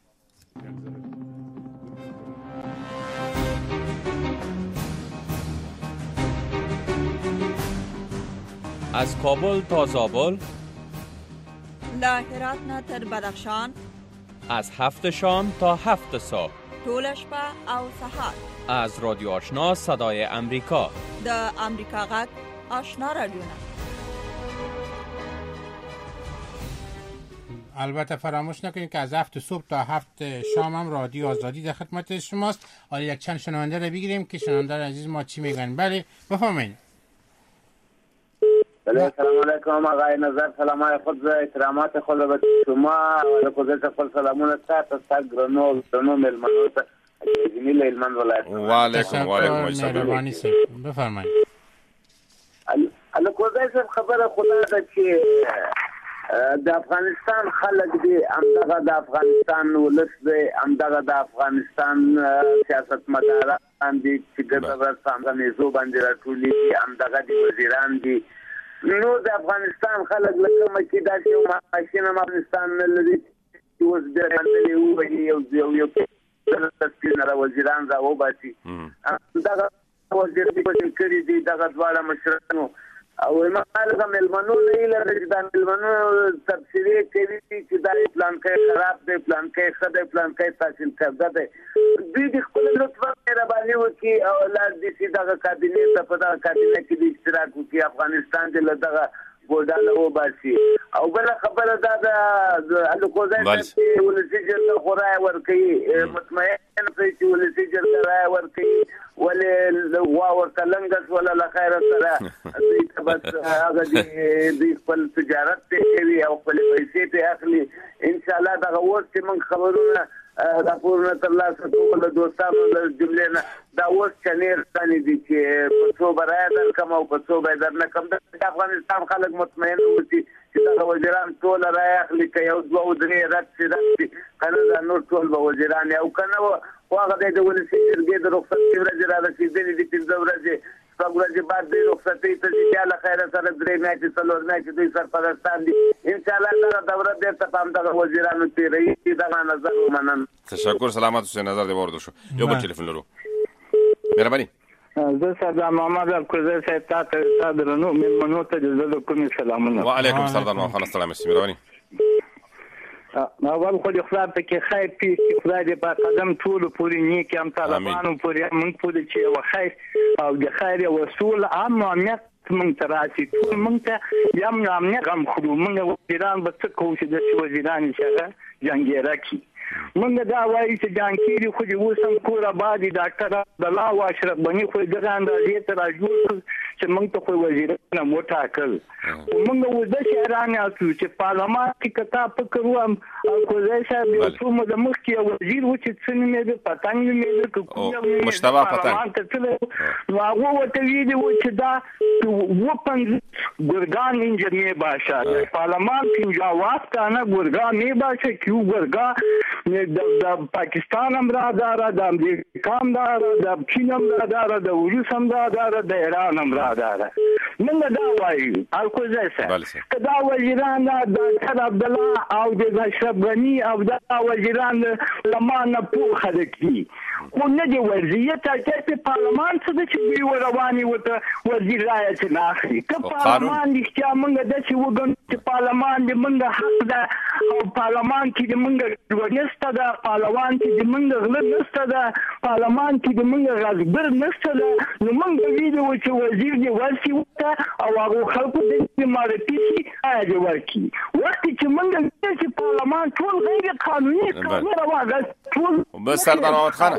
Speaker 14: از کابل تا زابل،
Speaker 15: له هرات نه تر بدخشان،
Speaker 14: از 7 شام تا 7 صبح،
Speaker 15: ټول شپه او سهار.
Speaker 14: از رادیو آشنا صدای امریکا،
Speaker 15: د امریکا غږ آشنا رادیو.
Speaker 4: البته فراموش نکنید که از 7 صبح تا 7 شام هم رادیو آزادی در خدمت شماست. حالا یک چند شنونده رو بگیریم که شنونده عزیز ما چی میگن. بله بفرمایید.
Speaker 6: بله سلام علیکم آقای نظر، سلامای خود احترامات خود به شما و لکوزش خود سلامون تا گرانو ملمنو تا جمیل علمان ولایت.
Speaker 3: و علیکم
Speaker 4: مهربانی سید بفرمایید.
Speaker 6: لکوزش خبر خدا ده چې د افغانستان خلک دی همدغه د افغانستان ولس دی همدغه د افغانستان سیاستمداران دي چې ګرځور څنګه نيزو باندې راټولي دي همدغه د وزیران دي. نو د افغانستان خلک لکه مکه دا چې ماشین افغانستان لري چې اوس د باندې یو تسکینه وزیران دا وباسي همدغه وزیر دي په کړی دي دغه دواړه مشرانو او ما هغه ملمنو نه لري دا ملمنو تفسیری کوي چې دا پلان کې خراب دی پلان کې خدای پلان کې تحصیل کړه دی دوی د خپل لطفه مهرباني وکي او اولاد دي چې دا کابینه ته په دا کابینه کې د اشتراک وکي افغانستان د لدغه ګوډاله وباسي او بل خبره دا د الکوزای چې ولسی جرګه خورای ورکي مطمئن چې ولسی جرګه راي ورکي ولې وا ورته لنګس ولا لخير سره دې بس هغه دې خپل تجارت ته کوي او خپل پیسې ته اخلي ان شاء الله دا وخت من خبرونه دا پورنه تر لاسه ټول دوستانو له جملې نه دا اوس چنیر ثاني دي چې په څو برای در کوم او په څو به در نه کوم د افغانستان خلک مطمئن وي چې دا وزیران ټول راي اخلي کوي او دوه درې رات کنه دا نور ټول به وزیران او کنه واغه د ولسی جرګې د رخصت ورځ را رسیدلې دي چې ورځ څنګه بعد د رخصتي ته چې الله خیر سره درې میاشتې څلور میاشتې دوی سرپرستان دي ان شاء الله دا دوره د تپام د وزیرانو تیرې دا نظر ومنن.
Speaker 3: تشکر سلامت اوسئ نظر دی ورته شو. یو بل ټلیفون لرو. مهرباني.
Speaker 16: زه صدام محمد ابکوزه صاحب ته درنو مېلمنو ته د کوم سلامونه.
Speaker 3: وعلیکم السلام ورحمة الله مهرباني.
Speaker 16: اول خو د خدای په کې خیر پیښ خدای دې په قدم ټول پوری نیک هم طالبانو پوری موږ پوری چې وخیر او د خیر او رسول عام امنیت موږ ته راشي ټول موږ ته یم امنیت غم خو موږ وزیران به څه کوو چې د وزیران چې جنگیره کی موږ دا وایي چې جانکيري خو دې وسم کور آبادی ډاکټر عبدالله او اشرف بني خو دغه اندازې ته راجوړ چې موږ ته خو وزیران موټا کړ موږ وځه شهران یاسو چې پارلمان کې کتاب فکر وم او کوزه صاحب یو څو مده مخکې وزیر و چې څنګه مې د پتنګ مې د کوم
Speaker 3: مشتبه پتنګ
Speaker 16: نو هغه وته ویلي و چې دا وپنځ ګورګان انجنیر باشه د پارلمان کې جواب کنه ګورګان نه باشه کیو ګورګان د پاکستان هم رادار د امریکا هم د چین هم رادار د روس هم رادار د ایران هم رادار موږ دا وایو الکوزه صاحب کدا وزیران د ډاکټر عبدالله او د اشرف غنی او د وزیران لمانه په خدکی خو نه دی وضعیت چې پارلمان څه چې وی رواني وته وزیر راځي نه اخلي که پارلمان دې موږ د چې وګڼو چې پارلمان دې موږ حق ده او پارلمان کې دې موږ ورنسته ده پارلمان کې دې موږ غلط نسته ده پارلمان کې دې موږ غلطبر نسته ده نو موږ ویلو چې وزیر دې ورسي وته او هغه خلکو دې معرفي شي هغه ورکی وخت چې موږ چې پارلمان ټول غیر قانوني کار راوغه ټول
Speaker 3: بس سردار محمد خان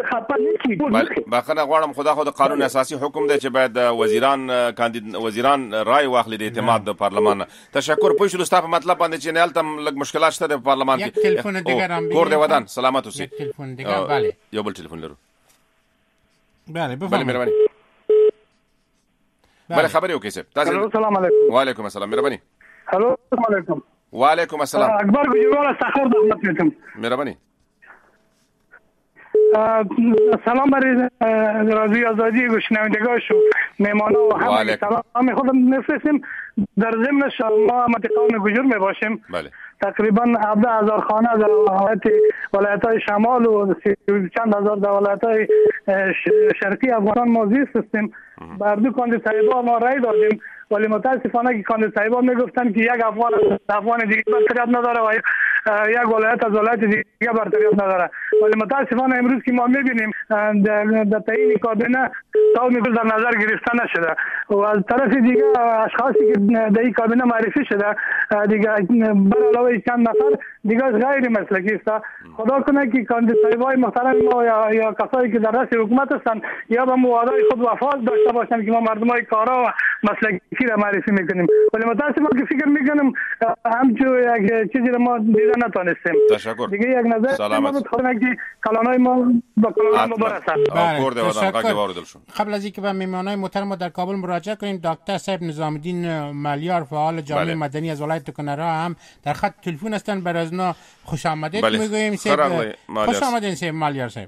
Speaker 3: بخنه غواړم خدا خو د قانون اساسي حکم دی چې باید وزیران رائے واخلي د اعتماد د پارلمان. تشکر پوه شو ستاسو مطلب باندې چې نه التم لګ مشکلات شته د پارلمان کې.
Speaker 4: تلیفون دیگر هم
Speaker 3: کور دی ودان سلامت اوسئ.
Speaker 4: تلیفون دیگر بله
Speaker 3: یو بل تلیفون لرو.
Speaker 4: بله بفرمایئ.
Speaker 3: مهرباني. بله خبر یو کیسه تاسو.
Speaker 16: السلام علیکم.
Speaker 3: وعلیکم السلام مهرباني.
Speaker 16: الو السلام علیکم.
Speaker 3: وعلیکم السلام.
Speaker 16: اکبر گجروالا سخر خدمت میکنم.
Speaker 3: مهرباني.
Speaker 16: سلام برای رادیو آزادی گوشنوندگان شو مهمانا و همه سلام خودم میفرستیم در ضمن ما منطقه گجور میباشیم.
Speaker 3: بله.
Speaker 16: تقریبا 17000 خانه در ولایت‌های شمال و چند هزار در ولایت‌های شرقی افغانستان ما زیست هستیم. بر دو کاندید صاحبان ما رای دادیم ولی متاسفانه که کاندید صاحبان میگفتن که یک افغان دیگه مسئولیت نداره و
Speaker 12: یک ولایت از ولایت دیگه برتریات نداره. ولی متاسفانه امروز که ما میبینیم در تعیین کابینه قومی در نظر گرفته نشده و از طرف دیگه اشخاصی که در این کابینه معرفی شده دیگه بر علاوه چند نفر دیگه غیر مسلکی است. خدا کنه که کاندیدای محترم ما یا کسایی که در رأس حکومت هستند یا به موعدهای خود وفا داشته باشند که ما مردمای کارا و مسلکی را معرفی میکنیم. ولی متاسفانه که فکر میکنم همچون یک چیزی را ما دیده نتونستیم.
Speaker 3: تشکر.
Speaker 12: دیگه یک نظر ما بود خدا که کلانای ما با کلان ما برسد.
Speaker 4: قبل از اینکه به مهمانای محترم در کابل مراجعه کنیم، دکتر صاحب نظام الدین مالیار فعال جامعه مدنی از ولایت کنرا هم در خط تلفن هستند. برای از اونا خوش آمدید میگوییم. خوش آمدین صاحب مالیار صاحب.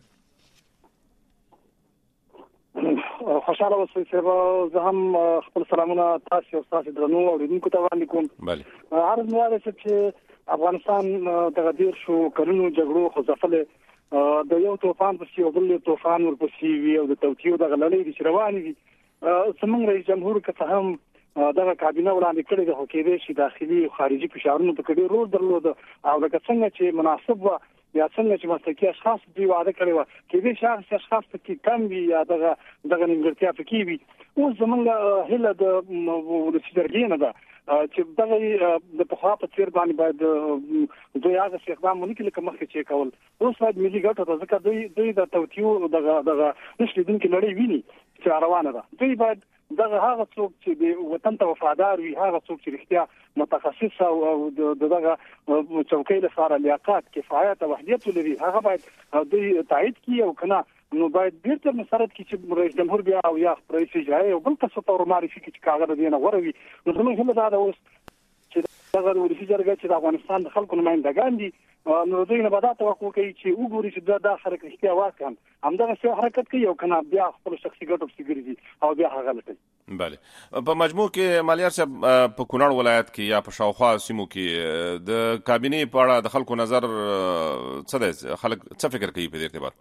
Speaker 17: خوشحاله اوسئ صاحب. زه هم خپل سلامونه تاسو او تاسو درنو اوریدونکو ته وړاندې کوم.
Speaker 3: بله
Speaker 17: عرض مې دا چې افغانستان دغه ډیر شو کلونو جګړو خو ځپلې د یو طوفان په یو بل طوفان ورپسې وي او د توطیو دغه لړۍ چې روانې دي. زموږ رئیس جمهور که هم دغه کابینه وړاندې کړې ده خو کېدای شي داخلي او خارجي فشارونو په کې ډېر رول درلود او لکه څنګه چې مناسب و یا څنګه چې مسلکي اشخاص دوی وعده کړی و کېدای شي هغه اشخاص کې کم وي یا دغه نیمګړتیا پکې وي. اوس زموږ هیله د ولسي جرګې نه ده چې دغه د پخوا په څیر باندې باید دوی هغه استخدام ونه کړي لکه مخکې چې کول. اوس باید ملي ګټه ته ځکه دوی د توطیو دغه نشلیدونکي لړۍ ویني چې روانه ده. دوی باید دغه هغه څوک چې د وطن ته وفادار وي، هغه څوک چې رښتیا متخصص او دغه چوکۍ لپاره لیاقت، کفایت او وحدت لري، هغه باید دوی تایید کړي او کنه نو باید بیرته مسرت کې چې رئیس جمهور بیا او یا رئیس اجرایی او بل کس ته معرفي کړي چې کاغذ دینه غوروي. نو زموږ هیله دا ده اوس چې دغه ولسي جرګه چې د افغانستان د خلکو نمائندګان دي نو دوی نه به دا توقع کوي چې وګوري چې دا خلک رښتیا واقعا همدغه څه حرکت کوي او کنه بیا خپل شخصي ګټو پسې ګرځي او بیا هغه لټوي.
Speaker 3: بله په مجموع کې مالیار صاحب په کونړ ولایت کې یا په شاوخوا سیمو کې د کابینې په اړه د خلکو نظر څه دی؟ خلک څه فکر کوي په دې ارتباط؟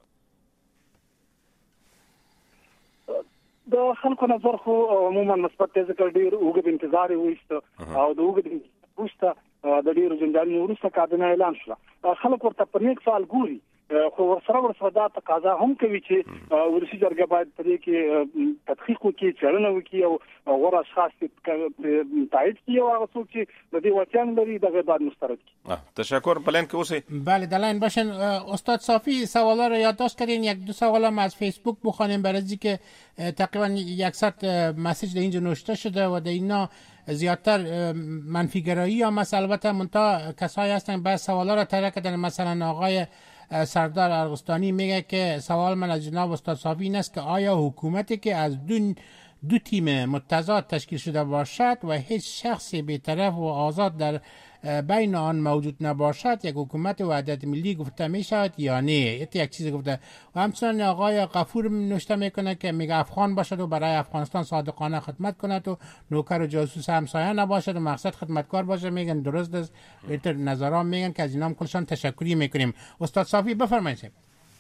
Speaker 17: د خلکو نظر خو عموما مثبت دی ځکه ډېر اوږد انتظار یې وایسته او د اوږد وروسته د ډېرو جنجالونو وروسته کابینه اعلان شوه. خلک ورته په نیک فال ګوري خو ورسره دا تقاضا هم کوي چې ولسي جرګه باید په دې کې تحقیق وکړي، څېړنه وکړي او غوره اشخاص تایید کړي او هغه څوک چې د دې وړتیا لري دغه باید مسترد کړي.
Speaker 3: تشکر. پلان که اوسئ.
Speaker 4: بله در لاین باشین. استاد صافی سوالا رو یادداشت کردین. یک دو سوال هم از فیسبوک بخوانیم برای اینکه تقریبا 100 مسیج در اینجا نوشته شده و در اینا زیادتر منفیگرایی هم هست. البته منتها کسایی هستن بعض سوالا رو طرح کردن. مثلا آقای سردار ارغستانی میگه که سوال من از جناب استاد صافی این است که آیا حکومتی که از دو تیم متضاد تشکیل شده باشد و هیچ شخص بی‌طرف و آزاد در بین آن موجود نباشد یک حکومت وحدت ملی گفته می شود یا نه؟ یک چیز گفته. و همچنین آقای غفور نوشته میکنه که میگه افغان باشد و برای افغانستان صادقانه خدمت کند و نوکر و جاسوس همسایه نباشد و مقصد خدمتکار باشه. میگن درست است. بهتر نظران میگن که از اینام کلشان تشکری میکنیم. استاد صافی بفرمایید.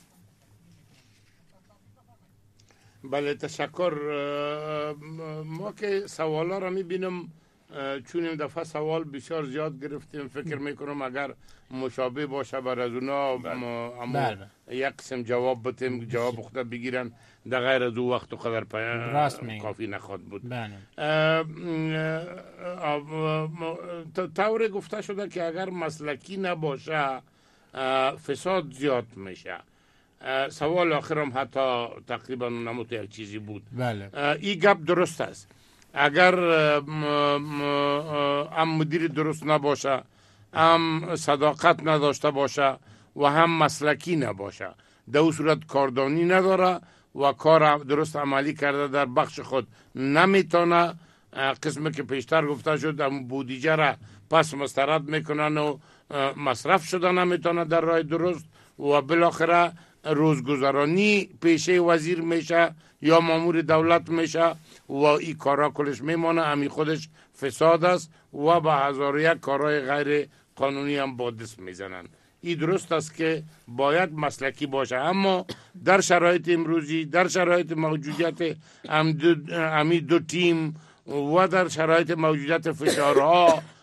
Speaker 13: بله تشکر. ما که سوالا را میبینم چون این دفعه سوال بسیار زیاد گرفتیم، فکر میکنم اگر مشابه باشه بر از اونا اما یک قسم جواب بتیم، جواب خود بگیرن در غیر از او وقت و قدر کافی نخواد بود. طور گفته شده که اگر مسلکی نباشه فساد زیاد میشه. سوال آخرم حتی تقریبا نموت یک چیزی بود. این گپ درست است. اگر هم مدیر درست نباشه، هم صداقت نداشته باشه و هم مسلکی نباشه، در اون صورت کاردانی نداره و کار درست عملی کرده در بخش خود نمیتونه. قسمی که پیشتر گفته شد بودجه را پس مسترد میکنن و مصرف شده نمیتونه در راه درست و بالاخره روزگذرانی پیشه وزیر میشه یا مامور دولت میشه و این کارا کلش میمانه. امی خودش فساد است و به هزار یک کارهای غیر قانونی هم با دست میزنن. این درست است که باید مسلکی باشه، اما در شرایط امروزی، در شرایط موجودیت امی دو تیم و در شرایط موجودیت فشارها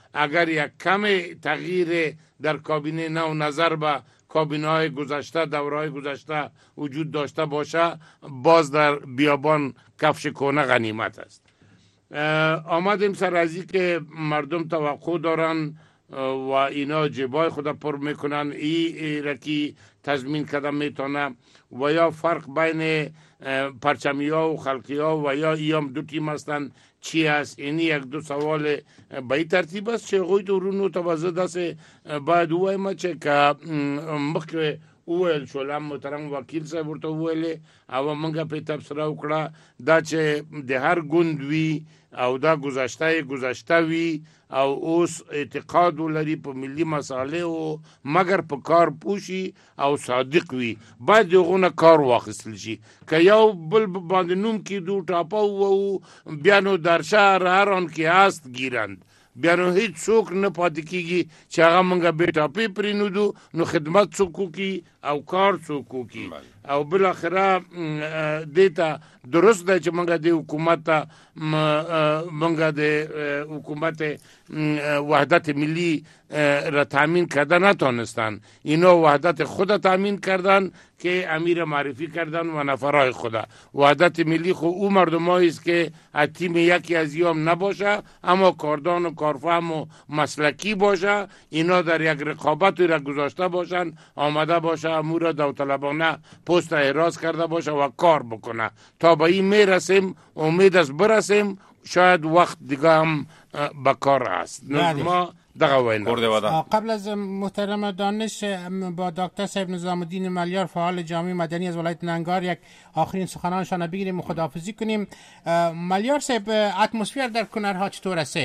Speaker 13: اگر یک کم تغییر در کابینه نو نظر به کابینه های گذشته، دورهای گذشته وجود داشته باشه، باز در بیابان کفش کنه غنیمت است. آمدیم سر از این که مردم توقع دارن و اینا جیبای خود پر میکنن، ای رکی تضمین کردن میتونه و یا فرق بین پرچمی ها و خلقی ها و یا ایام دو تیم هستن چی است؟ اینی یک دو سوال به این ترتیب است چه غوی دورونو توازه دست باید اوه ما چه که مخی اوه شولم محترم وکیل صاحب ورته وویلې او منګه په تبصره وکړه دا چې د هر ګوند وي او دا گذشته وي او اوس اعتقاد ولري په ملي مسالې مګر په کار پوشي او صادق وي باید دغونه کار واخیستل شي که یو بل باندې نوم کې دو ټاپه و بیا نو در شهر هر آن کې هست گیرند بیا نو هیڅ څوک نه پاتې کېږي چې هغه موږ بې ټاپې پرېنودو نو خدمت څوک وکړي او کار څوک وکړي او بالاخره دې ته درست ده چې موږ د حکومت ته موږ د حکومت وحدت ملی را تامین کرده نتانستن. اینا وحدت خود تامین کردن که امیر معرفی کردن و نفرای خود. وحدت ملی خود او مردمایی است که از تیم یکی از ایام نباشه اما کاردان و کارفهم و مسلکی باشه، اینا در یک رقابت را گذاشته باشن، آمده باشه امور داوطلبانه پست احراز کرده باشه و کار بکنه. تا به این میرسیم، امید است برسیم، شاید وقت دیگه هم به کار است. ما
Speaker 4: قبل از محترم دانش با دکتر صاحب نظام الدین ملیار فعال جامعه مدنی از ولایت ننگار یک آخرین سخنانشان بگیریم و خداحافظی کنیم. ملیار صاحب، اتمسفر در کنرها چطور است؟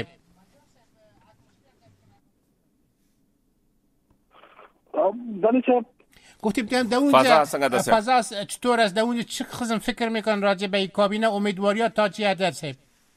Speaker 17: دانش
Speaker 4: گفتیم در اونجا فضا چطور است؟ در اونجا چه قسم فکر میکنن راجع به کابینه؟ امیدواریات تا چه حد است؟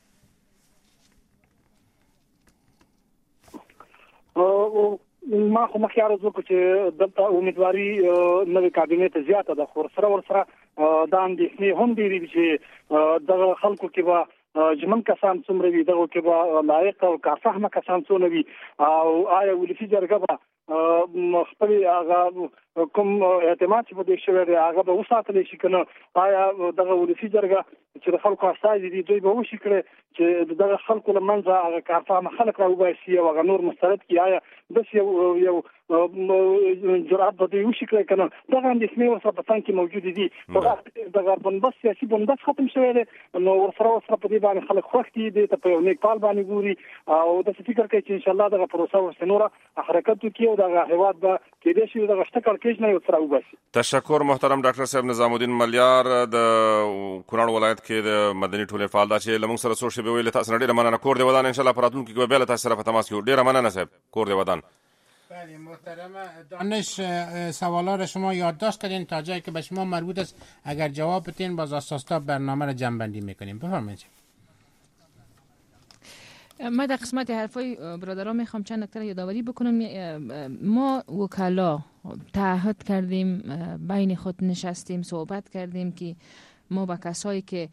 Speaker 17: ما خو مخکې عرض وکړو چې دلته امیدواري نوې کابینې ته زیاته ده، خو سره دا اندېښنې هم ډېرې دي چې دغه خلکو کې به جمن کسان څومره وي، دغه کې به لایق او کارفهمه کسان څونه وي او آیا ولسي جرګه به خپل هغه کوم اعتماد چې په دې شوی دی هغه به وساتلی شي که نه؟ آیا دغه ولسي جرګه چې د خلکو استازي دي دوی به وشي کړي چې دغه خلکو له منځه هغه کارفهمه خلک راوباسي او هغه نور مسترد کړي؟ آیا داسې یو جرأت به دوی وشي کړی که نه؟ دغه اندېښنې ورسره په څنګ کې موجودې دي. دغه بندبست سیاسي بندبست ختم شوی دی نو ورسره په دې باندې خلک خوښ دي، دې ته په یو نیک پال باندې ګوري او داسې فکر کوي چې انشاءالله دغه پروسه ورسره نوره حرکت وکړي او دغه هېواد به کېدای شي دغه شته کړکېچ نه یې ورسره وباسي.
Speaker 3: تشکر محترم ډاکټر صاحب نظام الدین ملیار د کونړ ولایت کې د مدني ټولنې فعال دا چې له موږ سره څو شېبې ویلې. تاسو نه ډېره مننه. کور دې ودان. انشاءالله په راتلونکي کې به بیا له تاسو سره په تماس کې یو. ډېره مننه صاحب. کور دې ودان.
Speaker 4: بله محترم دانش، سوالا را شما یادداشت کردین تا جایی که به شما مربوط است اگر جواب بدین باز اساسا برنامه را جمع‌بندی میکنیم. بفرمایید.
Speaker 5: ما در قسمت حرفای برادران میخوام چند نکته یادآوری بکنم. ما وکلا تعهد کردیم، بین خود نشستیم صحبت کردیم که ما با کسایی که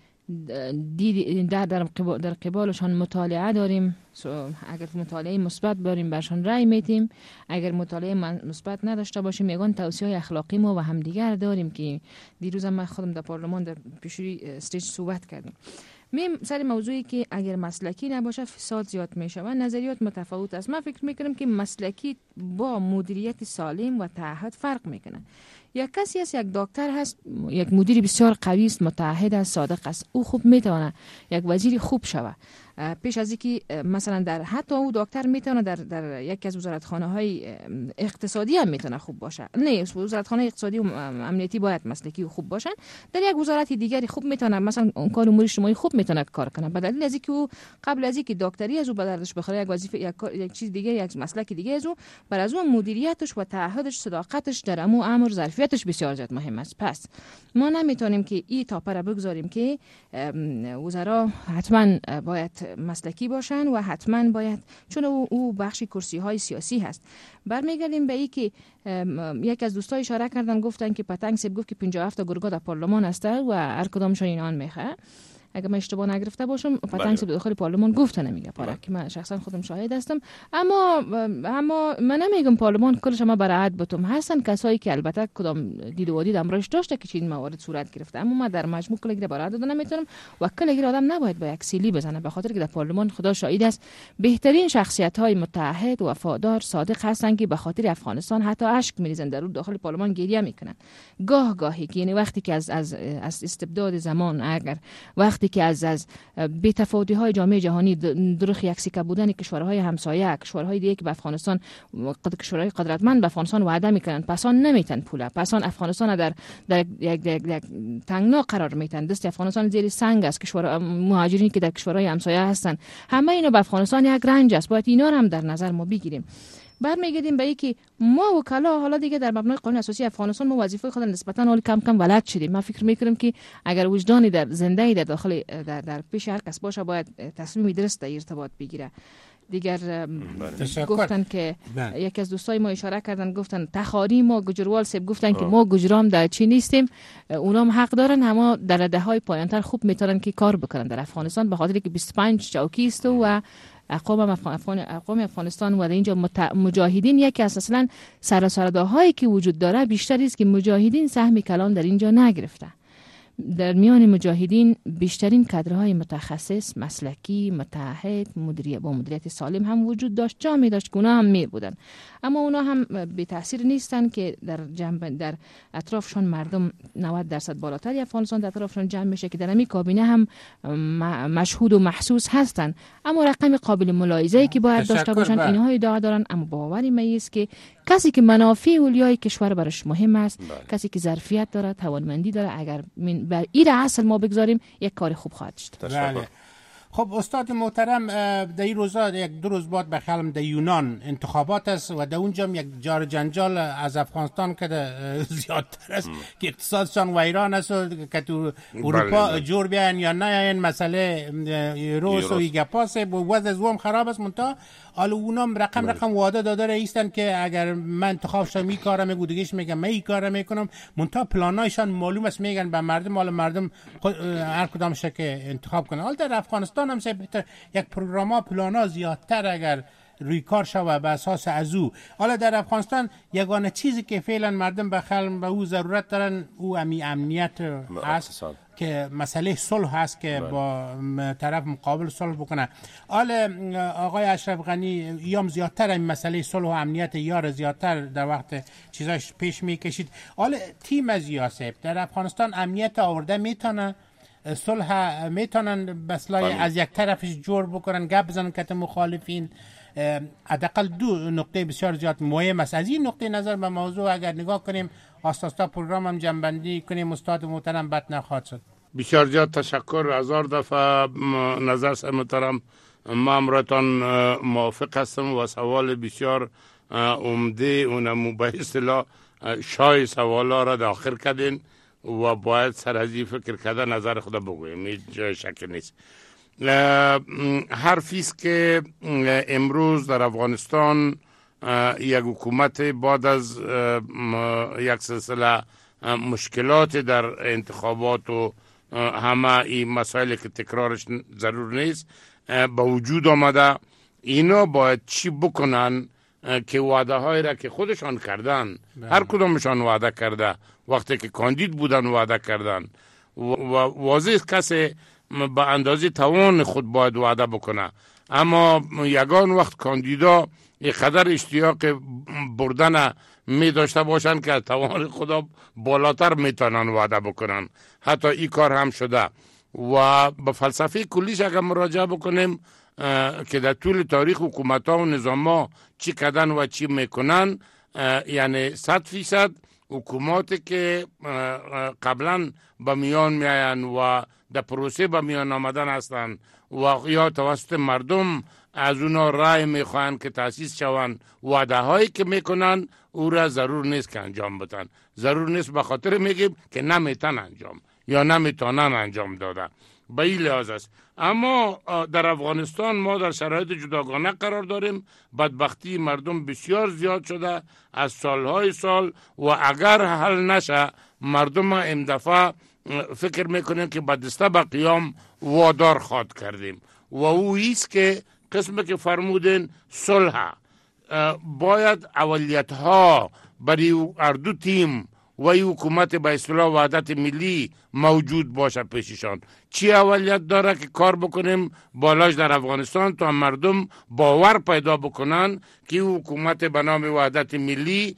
Speaker 5: در قبالشان مطالعه داریم، اگر مطالعه مثبت داریم برشان رأی میدیم، اگر مطالعه مثبت نداشته باشیم یگان توصیه اخلاقی ما و همدیگر داریم که دیروز من خودم در پارلمان در پیشوری استیج صحبت کردیم. سر موضوعی که اگر مسلکی نباشه فساد زیاد میشه و نظریات متفاوت است. من فکر میکنم که مسلکی با مدیریت سالم و تعهد فرق میکنه. یک کسی است، یک دکتر هست، یک مدیر بسیار قوی است، متعهد است، صادق است، او خوب میتونه یک وزیر خوب شود. پیش از اینکه مثلا در حتی او دکتر میتونه در یکی از وزارتخانه های اقتصادی هم میتونه خوب باشه. نه وزارتخانه اقتصادی و امنیتی باید مسلکی و خوب باشن، در یک وزارت دیگری خوب میتونه مثلا کار امور اجتماعی خوب میتونه کار کنه. به دلیل از اینکه او قبل از اینکه دکتری از او به دردش بخوره یک وظیفه یک چیز دیگه، یک مسلک دیگه از او، بر از اون مدیریتش و تعهدش، صداقتش در امر ظرفیتش بسیار زیاد مهم است. پس ما نمیتونیم که این تاپه را بگذاریم که وزرا حتما باید مسلکی باشن و حتما باید، چون او بخشی کرسی های سیاسی هست. برمیگردیم به این که یک از دوستای اشاره کردن، گفتن که پتنگ سیب گفت که 57 تا گرگا در پارلمان هسته و هر کدامشون این آن میخواه. اگه من اشتباه نگرفته باشم پتنگ به داخل پارلمان گفته نمیگه پاره که من شخصا خودم شاهد هستم. اما من نمیگم پارلمان کلش ما برعت بتم، هستن کسایی که البته کدام دید و دید امرش داشته که چین موارد صورت گرفته، اما من در مجموع کل برعت دادن نمیتونم و کل آدم نباید با یک سیلی بزنه، به خاطر که در پارلمان خدا شاهد است بهترین شخصیت های متعهد وفادار صادق هستن که به خاطر افغانستان حتی اشک میریزن، در داخل پارلمان گریه میکنن گاهی، یعنی وقتی که از استبداد زمان، اگر وقتی که از بی‌تفاوتی های جامعه جهانی درخ یک سکه بودن کشورهای همسایه، کشورهای دیگه که به افغانستان کشورهای قدرتمند به افغانستان وعده میکنن، پسان نمیتن پوله، پسان افغانستان در یک تنگنا قرار میتن، دست افغانستان زیر سنگ است، کشور مهاجرینی که در کشورهای همسایه هستن همه اینا به افغانستان یک رنج است، باید اینا رو هم در نظر ما بگیریم. برمیگردیم به اینکه ما وکلا حالا دیگه در مبنای قانون اساسی افغانستان ما وظیفه خود نسبتا حال کم ولد شدیم. من فکر میکنم که اگر وجدانی در زنده‌ای در داخل در پیش هر کس باشه باید تصمیمی درست در ارتباط بگیره. دیگر گفتن که یکی از دوستای ما اشاره کردن، گفتن تخاری ما گجروال سب گفتن که ما گجرام در چی نیستیم، اونام حق دارن، اما در رده پایانتر خوب میتونن که کار بکنن در افغانستان، به خاطر که 25 چوکی است و اقوام افغانستان و در اینجا مجاهدین یکی از اصلا سرسرده‌هایی که وجود داره بیشتر است که مجاهدین سهم کلان در اینجا نگرفته. در میان مجاهدین بیشترین کادرهای متخصص، مسلکی، متعهد، با مدیریت سالم هم وجود داشت، جا می داشت که اونا هم می بودن، اما اونا هم به تاثیر نیستن که در اطرافشون مردم 90% بالاتری افغانستان در اطرافشون جمع میشه که در همین کابینه هم مشهود و محسوس هستن، اما رقم قابل ملاحظه‌ای که باید داشته باشن اینها ادعا دارن. اما باوری من است که کسی که منافع اولیای کشور برش مهم است، کسی که ظرفیت داره، توانمندی داره، اگر بر این اصل ما بگذاریم یک کار خوب خواهد شد.
Speaker 4: بله. خب استاد محترم، در این روزا یک دو روز بعد بخیالم در یونان انتخابات است و در اونجا یک جار جنجال از افغانستان که زیادتر است که اقتصادشان ویران است و که تو اروپا جور بیان یا نه، این مسئله روس و گپاس وضع زوم خراب است. منتها حالا اونام رقم وعده داده ایستن که اگر من انتخاب شدم این کارا میگم، دیگهش میگم من این کارا میکنم، منتها پلانایشان معلوم است، میگن به مردم، حالا مردم هر کدامش که انتخاب کنن. حالا در افغانستان هم بهتر یک پروگراما پلانا زیادتر اگر روی کار شوه به اساس از او. حالا در افغانستان یگانه چیزی که فعلا مردم به او ضرورت دارن او امنیت هست که مسئله صلح هست که با طرف مقابل صلح بکنه. حالا آقای اشرف غنی ایام زیادتر این مسئله صلح و امنیت یار زیادتر در وقت چیزاش پیش میکشید. حالا تیم از یاسب در افغانستان امنیت آورده میتونه، صلح میتونن بسلای از یک طرفش جور بکنن، گپ بزنن که مخالفین. حداقل دو نقطه بسیار زیاد مهم است. از این نقطه نظر به موضوع اگر نگاه کنیم، آستاستا پروگرام هم جنبندی کنیم، استاد محترم بد نخواهد شد.
Speaker 13: بسیار زیاد تشکر. 1000 دفعه نظر محترم، ما امرتان موافق هستم و سوال بسیار عمده اونم به اصطلاح شای سوالا را داخل کردین و باید سر از این فکر کرده نظر خدا بگویم، هیچ جای شک نیست. حرفی است که امروز در افغانستان یک حکومت بعد از یک سلسله مشکلات در انتخابات و همه این مسائل که تکرارش ضرور نیست به وجود آمده، اینا باید چی بکنن که وعده های را که خودشان کردن، هر کدامشان وعده کرده، وقتی که کاندید بودن وعده کردن و واضح کسی به اندازه توان خود باید وعده بکنه، اما یگان وقت کاندیدا اینقدر اشتیاق بردن می داشته باشن که توان خدا بالاتر میتونن وعده بکنن. حتی این کار هم شده و به فلسفه کلیش اگر مراجعه بکنیم که در طول تاریخ حکومت ها و نظام ها چی کردن و چی میکنن، یعنی 100% حکوماتی که قبلا به میان میاین و در پروسه به میان آمدن هستند و یا توسط مردم از اونا رای میخواهند که تأسیس شوند، وعده هایی که میکنن او را ضرور نیست که انجام بدن. ضرور نیست به خاطر میگیم که نمیتن انجام یا نمیتونن انجام دادن، به این لحاظ است. اما در افغانستان ما در شرایط جداگانه قرار داریم. بدبختی مردم بسیار زیاد شده از سالهای سال و اگر حل نشه مردم این دفعه فکر میکنیم که بدسته به قیام وادار خواد کردیم و او ایست که قسمی که فرمودین صلح باید اولیت ها برای هر دو تیم و حکومت به اصطلاح وحدت ملی موجود باشه پیششان. چی اولیت داره که کار بکنیم بالاش در افغانستان تا مردم باور پیدا بکنن که حکومت به نام وحدت ملی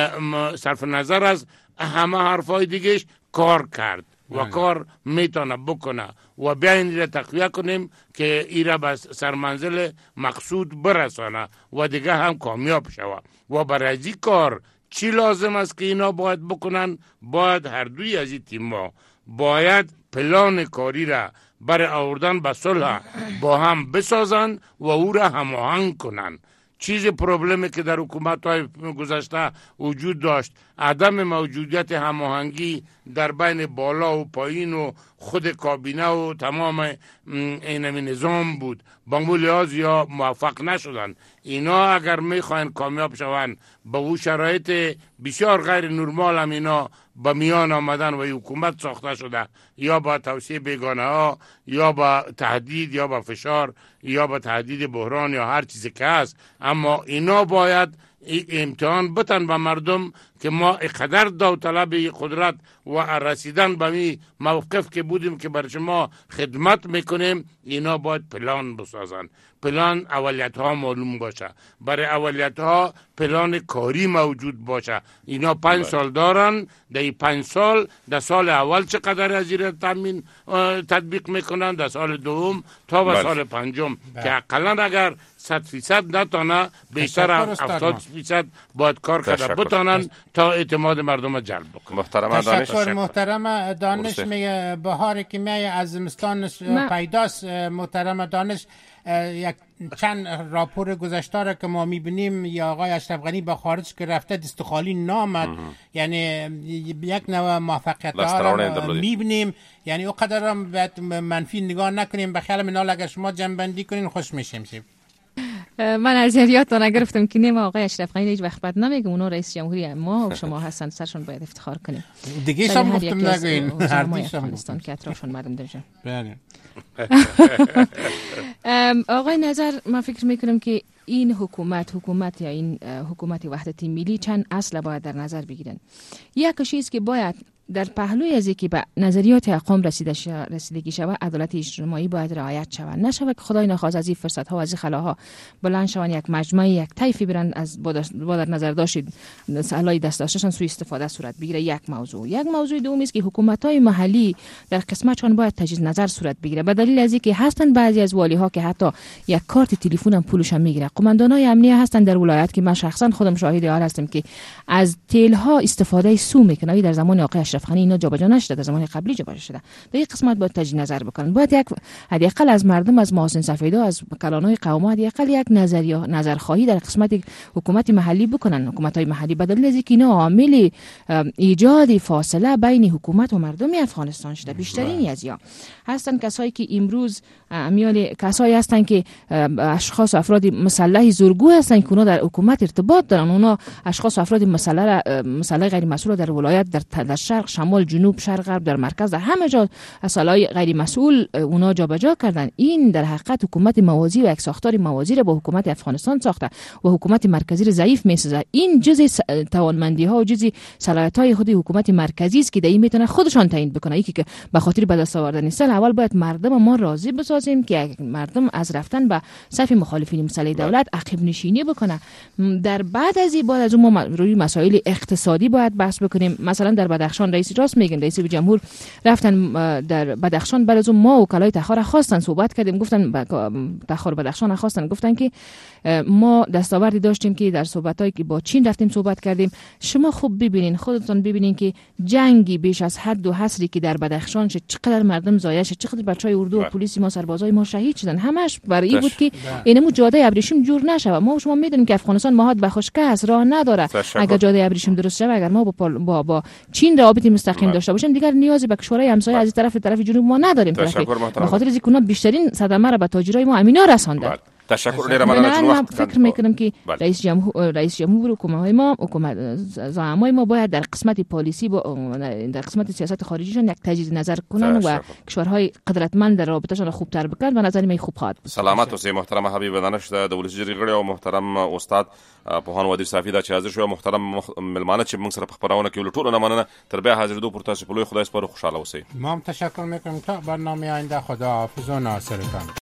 Speaker 13: صرف نظر از همه حرفای دیگهش کار کرد و کار میتونه بکنه و بیا این را تقویه کنیم که ایرا به سرمنزل مقصود برسانه و دیگه هم کامیاب شوه. و برای این کار چی لازم است که اینا باید بکنن؟ باید هر دوی از این تیم‌ها باید پلان کاری را برای آوردن به صلح با هم بسازن و او را هماهنگ کنن. چیز پروبلمی که در حکومت‌های گذشته وجود داشت، عدم موجودیت هماهنگی در بین بالا و پایین و خود کابینه و تمام این نظام بود. با اون لحاظ یا موفق نشدن. اینا اگر میخواین کامیاب شوند با او شرایط بسیار غیر نرمال هم اینا با میان آمدن و حکومت ساخته شده، یا با توسعه بیگانه ها، یا با تهدید، یا با فشار، یا با تهدید بحران، یا هر چیزی که هست. اما اینا باید امتحان بتن به مردم که ما اقدر داوطلب قدرت و رسیدن به می موقف که بودیم که بر شما خدمت میکنیم. اینا باید پلان بسازن. پلان اولیت ها معلوم باشه، برای اولیت ها پلان کاری موجود باشه. اینا 5 سال دارن، در 5 سال در سال اول چقدر از این تامین تطبیق میکنن، در سال دوم تا به سال پنجم که اقلا اگر 100% نتانه بیشتر 70% باید کار کرده بتانن تا اعتماد مردم جلب بکنن.
Speaker 4: تشکر محترم دانش. میگه بهار که میای از زمستان پیداست. محترم دانش، یک چند راپور گذشته را که ما میبینیم یا آقای اشرف غنی به خارج که رفته دست خالی نامد، یعنی یک نوع موفقیت ها میبینیم. یعنی او قدر هم باید منفی نگاه نکنیم. بخیال منال اگر شما جنبندی کنین خوش میشیم.
Speaker 5: من از یادتون نگرفتم که نیم آقای اشرف غنی هیچ وقت بد نمیگه. اونا رئیس جمهوری ما و شما هستن، سرشون باید افتخار کنیم.
Speaker 4: دیگه شما گفتم نگوین
Speaker 5: هر دیش افغانستان که اطرافشون مردم درجه.
Speaker 4: بله.
Speaker 5: آقای نظر، من فکر میکنم که این حکومت یا این حکومت وحدت ملی چند اصل باید در نظر بگیرن. یک چیز که باید در پهلوی از اینکه به نظریات اقوام رسیدگی شود، عدالت اجتماعی باید رعایت شود. نشود که خدای نخواست از این فرصت ها و از این خلاها بلند شوند یک مجموعه یک طیفی برند از با در نظر داشت سلاحی دست داشتشان سوء استفاده صورت بگیره. یک موضوع دومی است که حکومت های محلی در قسمتشان باید تجدید نظر صورت بگیره، به دلیل از اینکه هستند بعضی از والی ها که حتی یک کارت تلفن هم پولش هم میگیره. قماندانای امنیه هستند در ولایت که من شخصا خودم شاهد حال هستم که از تیل ها استفاده سو میکنن. در زمان آقای اشرف غنی اینا جابجا نشده، در زمان قبلی جابجا شده. در این قسمت باید تجدید نظر بکنن. باید یک حداقل از مردم، از محسن سفیدا، از کلانای قوم حداقل یک نظرخواهی در قسمت حکومت محلی بکنن. حکومت‌های محلی به دلیل اینکه اینا عامل ایجاد فاصله بین حکومت و مردم افغانستان شده. بیشترین از یا هستن کسایی که امروز کسایی هستن که اشخاص افراد مسلح زورگو هستن که اونا در حکومت ارتباط دارن. اونا اشخاص افراد مسلح غیر مسئول در ولایت، در شرق، شمال، جنوب، شرق، غرب، در مرکز، در همه جا اصلای غیر مسئول اونا جابجا کردن. این در حقیقت حکومت موازی و یک ساختار موازی را با حکومت افغانستان ساخته و حکومت مرکزی را ضعیف می‌سازه. این جزء توانمندی ها و جزء صلاحیت های خود حکومت مرکزی است که در این میتونه خودشان تعیین بکنه. یکی که به خاطر به دست آوردن سال اول باید مردم ما راضی بسازیم که مردم از رفتن به صف مخالفین مسلح دولت عقب نشینی بکنه. در بعد از این باید از اون ما روی مسائل اقتصادی باید بحث بکنیم. مثلا در بدخشان رئیس راست میگن، رئیس جمهور رفتن در بدخشان، بعد از اون ما وکلای تخار خواستن صحبت کردیم، گفتن تخار بدخشان خواستن، گفتن که ما دستاوردی داشتیم که در صحبتایی که با چین رفتیم صحبت کردیم. شما خوب ببینین، خودتون ببینین که جنگی بیش از حد و حصری که در بدخشان شد، چقدر مردم ضایع شد، چقدر بچهای اردو و پلیس ما، سربازای ما شهید شدن. همش برای این بود که اینمو جاده ابریشم جور نشه. ما شما میدونیم که افغانستان ماهات بخشکه است، راه نداره. اگر جاده ابریشم درست شه، اگر ما با چین روابط مستقیم داشته باشیم، دیگر نیازی به کشورهای همسایه از طرف جنوب ما نداریم. به خاطر از اینکه بیشترین صدمه را به تاجرای ما امینا رساندن.
Speaker 3: تشکر ډیره مننه.
Speaker 5: فکر میکنم که رئیس جمهور حکومت زعمای ما باید در قسمت پالیسی در قسمت سیاست خارجیشان یک تجدید نظر کنن و کشورهای قدرتمند در رابطهشان خوبتر بکنن و نظر من خوب خواهد.
Speaker 3: سلامت اوسئ محترم حبیب دانش د ولسی جرګې غړي او محترم استاد پوهان ودیر صافی دا چې حاضر شو، محترم ملمانه چې موږ سره په خبرونه کې ول ټول نه مننه. تر بیا حاضرېدو پر تاسو په لوی خدای سپارو. خوشاله اوسئ.
Speaker 4: ما هم تشکر میکنم. تا برنامه آینده خدا حافظ و ناصرتان.